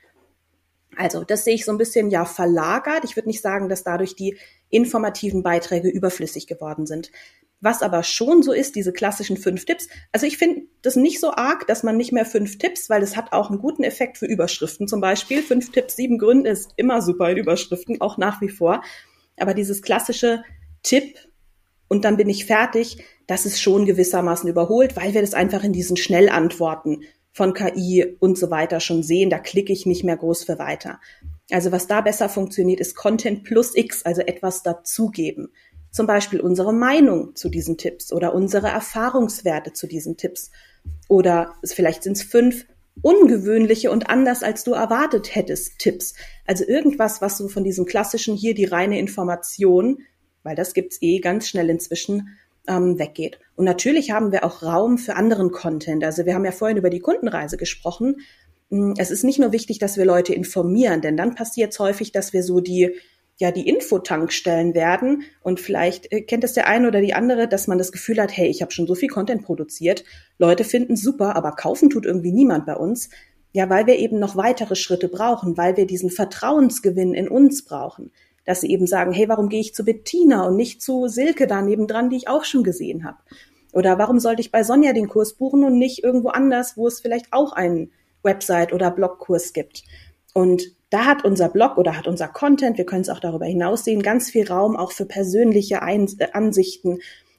Also das sehe ich so ein bisschen ja verlagert. Ich würde nicht sagen, dass dadurch die informativen Beiträge überflüssig geworden sind. Was aber schon so ist, diese klassischen fünf Tipps. Also ich finde das nicht so arg, dass man nicht mehr fünf Tipps, weil es hat auch einen guten Effekt für Überschriften zum Beispiel. Fünf Tipps, sieben Gründe ist immer super in Überschriften, auch nach wie vor. Aber dieses klassische Tipp und dann bin ich fertig, das ist schon gewissermaßen überholt, weil wir das einfach in diesen Schnellantworten von K I und so weiter schon sehen. Da klicke ich nicht mehr groß für weiter. Also was da besser funktioniert, ist Content plus X, also etwas dazugeben. Zum Beispiel unsere Meinung zu diesen Tipps oder unsere Erfahrungswerte zu diesen Tipps. Oder vielleicht sind es fünf ungewöhnliche und anders als du erwartet hättest Tipps. Also irgendwas, was so von diesem klassischen hier die reine Information, weil das gibt's eh ganz schnell inzwischen, ähm, weggeht. Und natürlich haben wir auch Raum für anderen Content. Also wir haben ja vorhin über die Kundenreise gesprochen. Es ist nicht nur wichtig, dass wir Leute informieren, denn dann passiert es häufig, dass wir so die ja die Infotankstellen werden und vielleicht äh, kennt es der eine oder die andere, dass man das Gefühl hat, hey, ich habe schon so viel Content produziert, Leute finden es super, aber kaufen tut irgendwie niemand bei uns. Ja, weil wir eben noch weitere Schritte brauchen, weil wir diesen Vertrauensgewinn in uns brauchen. Dass sie eben sagen, hey, warum gehe ich zu Bettina und nicht zu Silke da nebendran, die ich auch schon gesehen habe? Oder warum sollte ich bei Sonja den Kurs buchen und nicht irgendwo anders, wo es vielleicht auch einen Website- oder Blogkurs gibt? Und da hat unser Blog oder hat unser Content, wir können es auch darüber hinaus sehen, ganz viel Raum auch für persönliche Ein- äh, Ansichten,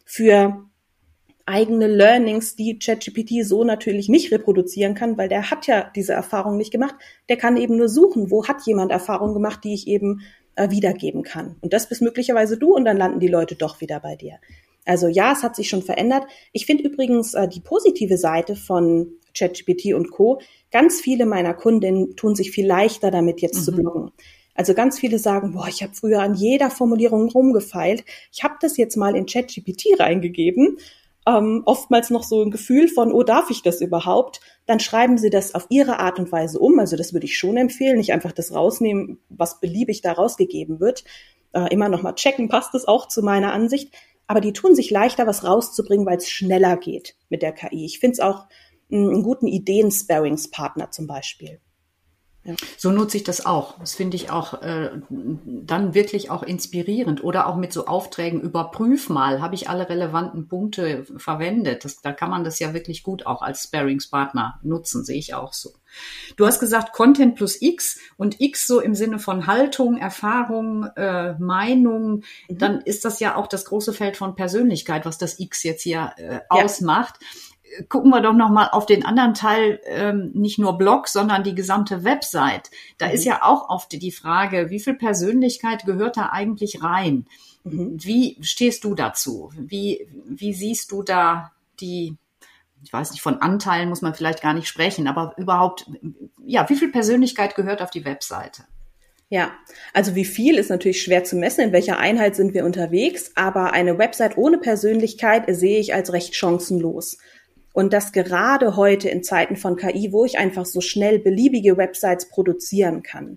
für eigene Learnings, die ChatGPT so natürlich nicht reproduzieren kann, weil der hat ja diese Erfahrung nicht gemacht. Der kann eben nur suchen, wo hat jemand Erfahrung gemacht, die ich eben äh, wiedergeben kann. Und das bist möglicherweise du und dann landen die Leute doch wieder bei dir. Also ja, es hat sich schon verändert. Ich finde übrigens äh, die positive Seite von ChatGPT und Co. Ganz viele meiner Kundinnen tun sich viel leichter damit, jetzt mhm. zu bloggen. Also ganz viele sagen, boah, ich habe früher an jeder Formulierung rumgefeilt. Ich habe das jetzt mal in ChatGPT reingegeben. Ähm, oftmals noch so ein Gefühl von, oh, darf ich das überhaupt? Dann schreiben sie das auf ihre Art und Weise um. Also das würde ich schon empfehlen, nicht einfach das rausnehmen, was beliebig da rausgegeben wird. Äh, immer noch mal checken, passt das auch zu meiner Ansicht? Aber die tun sich leichter, was rauszubringen, weil es schneller geht mit der K I. Ich finde es auch mh, einen guten Ideen-Sparringspartner zum Beispiel. Ja. So nutze ich das auch. Das finde ich auch äh, dann wirklich auch inspirierend. Oder auch mit so Aufträgen, überprüf mal, habe ich alle relevanten Punkte verwendet. Das, da kann man das ja wirklich gut auch als Sparringspartner nutzen, sehe ich auch so. Du hast gesagt Content plus X und X so im Sinne von Haltung, Erfahrung, äh, Meinung. Mhm. Dann ist das ja auch das große Feld von Persönlichkeit, was das X jetzt hier äh, ja. ausmacht. Gucken wir doch noch mal auf den anderen Teil, ähm, nicht nur Blog, sondern die gesamte Website. Da mhm. ist ja auch oft die Frage, wie viel Persönlichkeit gehört da eigentlich rein? Mhm. Wie stehst du dazu? Wie, wie siehst du da die, ich weiß nicht, von Anteilen muss man vielleicht gar nicht sprechen, aber überhaupt, ja, wie viel Persönlichkeit gehört auf die Webseite? Ja, also wie viel ist natürlich schwer zu messen, in welcher Einheit sind wir unterwegs, aber eine Website ohne Persönlichkeit sehe ich als recht chancenlos. Und das gerade heute in Zeiten von K I, wo ich einfach so schnell beliebige Websites produzieren kann.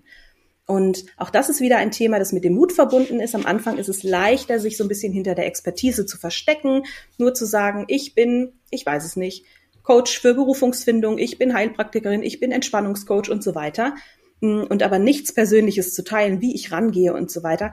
Und auch das ist wieder ein Thema, das mit dem Mut verbunden ist. Am Anfang ist es leichter, sich so ein bisschen hinter der Expertise zu verstecken, nur zu sagen, ich bin, ich weiß es nicht, Coach für Berufungsfindung, ich bin Heilpraktikerin, ich bin Entspannungscoach und so weiter. Und aber nichts Persönliches zu teilen, wie ich rangehe und so weiter.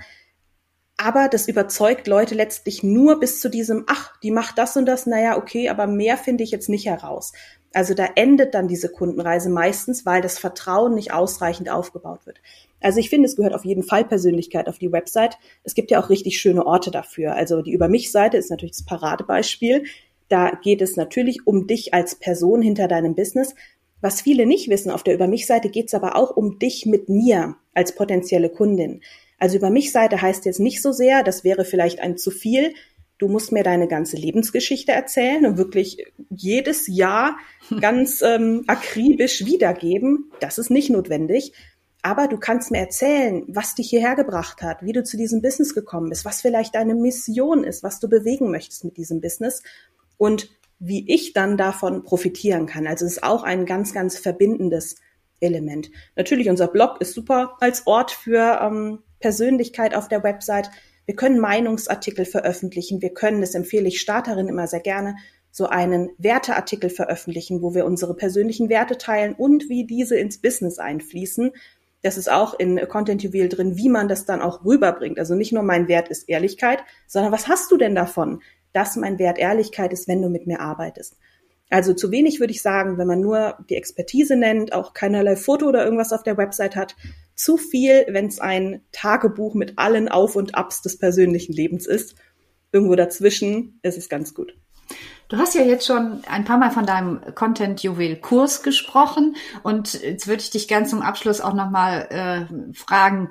Aber das überzeugt Leute letztlich nur bis zu diesem, ach, die macht das und das, naja, okay, aber mehr finde ich jetzt nicht heraus. Also da endet dann diese Kundenreise meistens, weil das Vertrauen nicht ausreichend aufgebaut wird. Also ich finde, es gehört auf jeden Fall Persönlichkeit auf die Website. Es gibt ja auch richtig schöne Orte dafür. Also die Über-mich-Seite ist natürlich das Paradebeispiel. Da geht es natürlich um dich als Person hinter deinem Business. Was viele nicht wissen, auf der Über-mich-Seite geht es aber auch um dich mit mir als potenzielle Kundin. Also Über-mich-Seite heißt jetzt nicht so sehr, das wäre vielleicht ein zu viel, du musst mir deine ganze Lebensgeschichte erzählen und wirklich jedes Jahr ganz ähm, akribisch wiedergeben. Das ist nicht notwendig. Aber du kannst mir erzählen, was dich hierher gebracht hat, wie du zu diesem Business gekommen bist, was vielleicht deine Mission ist, was du bewegen möchtest mit diesem Business und wie ich dann davon profitieren kann. Also es ist auch ein ganz, ganz verbindendes Element. Natürlich, unser Blog ist super als Ort für ähm, Persönlichkeit auf der Website. Wir können Meinungsartikel veröffentlichen. Wir können, das empfehle ich Starterinnen immer sehr gerne, so einen Werteartikel veröffentlichen, wo wir unsere persönlichen Werte teilen und wie diese ins Business einfließen. Das ist auch in Content Juwel drin, wie man das dann auch rüberbringt. Also nicht nur mein Wert ist Ehrlichkeit, sondern was hast du denn davon, dass mein Wert Ehrlichkeit ist, wenn du mit mir arbeitest? Also zu wenig würde ich sagen, wenn man nur die Expertise nennt, auch keinerlei Foto oder irgendwas auf der Website hat. Zu viel, wenn es ein Tagebuch mit allen Auf und Abs des persönlichen Lebens ist. Irgendwo dazwischen ist es ganz gut. Du hast ja jetzt schon ein paar Mal von deinem Content-Juwel-Kurs gesprochen und jetzt würde ich dich gern zum Abschluss auch nochmal äh, fragen,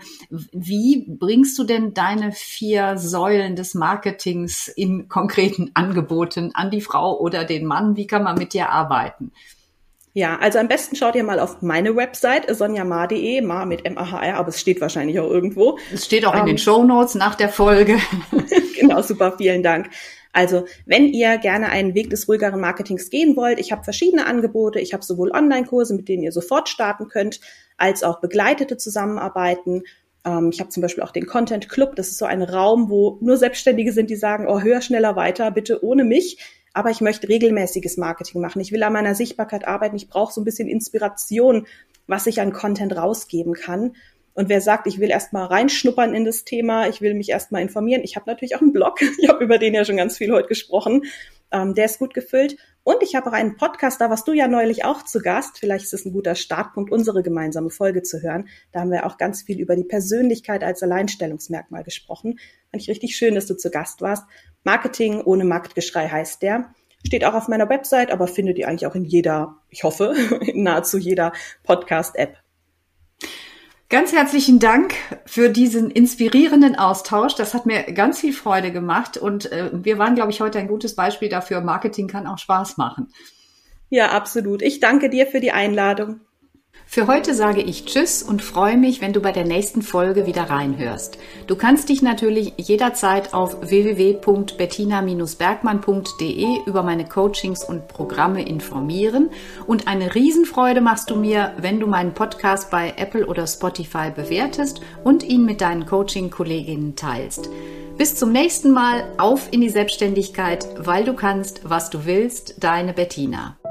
wie bringst du denn deine vier Säulen des Marketings in konkreten Angeboten an die Frau oder den Mann? Wie kann man mit dir arbeiten? Ja, also am besten schaut ihr mal auf meine Website, sonjamar punkt de, Ma mit M A H R, aber es steht wahrscheinlich auch irgendwo. Es steht auch in um, den Shownotes nach der Folge. Genau, super, vielen Dank. Also, wenn ihr gerne einen Weg des ruhigeren Marketings gehen wollt, ich habe verschiedene Angebote. Ich habe sowohl Online-Kurse, mit denen ihr sofort starten könnt, als auch begleitete Zusammenarbeiten. Ähm, ich habe zum Beispiel auch den Content Club. Das ist so ein Raum, wo nur Selbstständige sind, die sagen, oh, höher, schneller, weiter, bitte ohne mich. Aber ich möchte regelmäßiges Marketing machen. Ich will an meiner Sichtbarkeit arbeiten. Ich brauche so ein bisschen Inspiration, was ich an Content rausgeben kann. Und wer sagt, ich will erst mal reinschnuppern in das Thema, ich will mich erst mal informieren. Ich habe natürlich auch einen Blog, ich habe über den ja schon ganz viel heute gesprochen. Ähm, der ist gut gefüllt. Und ich habe auch einen Podcast, da warst du ja neulich auch zu Gast. Vielleicht ist es ein guter Startpunkt, unsere gemeinsame Folge zu hören. Da haben wir auch ganz viel über die Persönlichkeit als Alleinstellungsmerkmal gesprochen. Fand ich richtig schön, dass du zu Gast warst. Marketing ohne Marktgeschrei heißt der. Steht auch auf meiner Website, aber findet ihr eigentlich auch in jeder, ich hoffe, in nahezu jeder Podcast-App. Ganz herzlichen Dank für diesen inspirierenden Austausch. Das hat mir ganz viel Freude gemacht und äh, wir waren, glaube ich, heute ein gutes Beispiel dafür. Marketing kann auch Spaß machen. Ja, absolut. Ich danke dir für die Einladung. Für heute sage ich Tschüss und freue mich, wenn du bei der nächsten Folge wieder reinhörst. Du kannst dich natürlich jederzeit auf w w w punkt bettina Bindestrich bergmann punkt d e über meine Coachings und Programme informieren und eine Riesenfreude machst du mir, wenn du meinen Podcast bei Apple oder Spotify bewertest und ihn mit deinen Coaching-Kolleginnen teilst. Bis zum nächsten Mal, auf in die Selbstständigkeit, weil du kannst, was du willst, deine Bettina.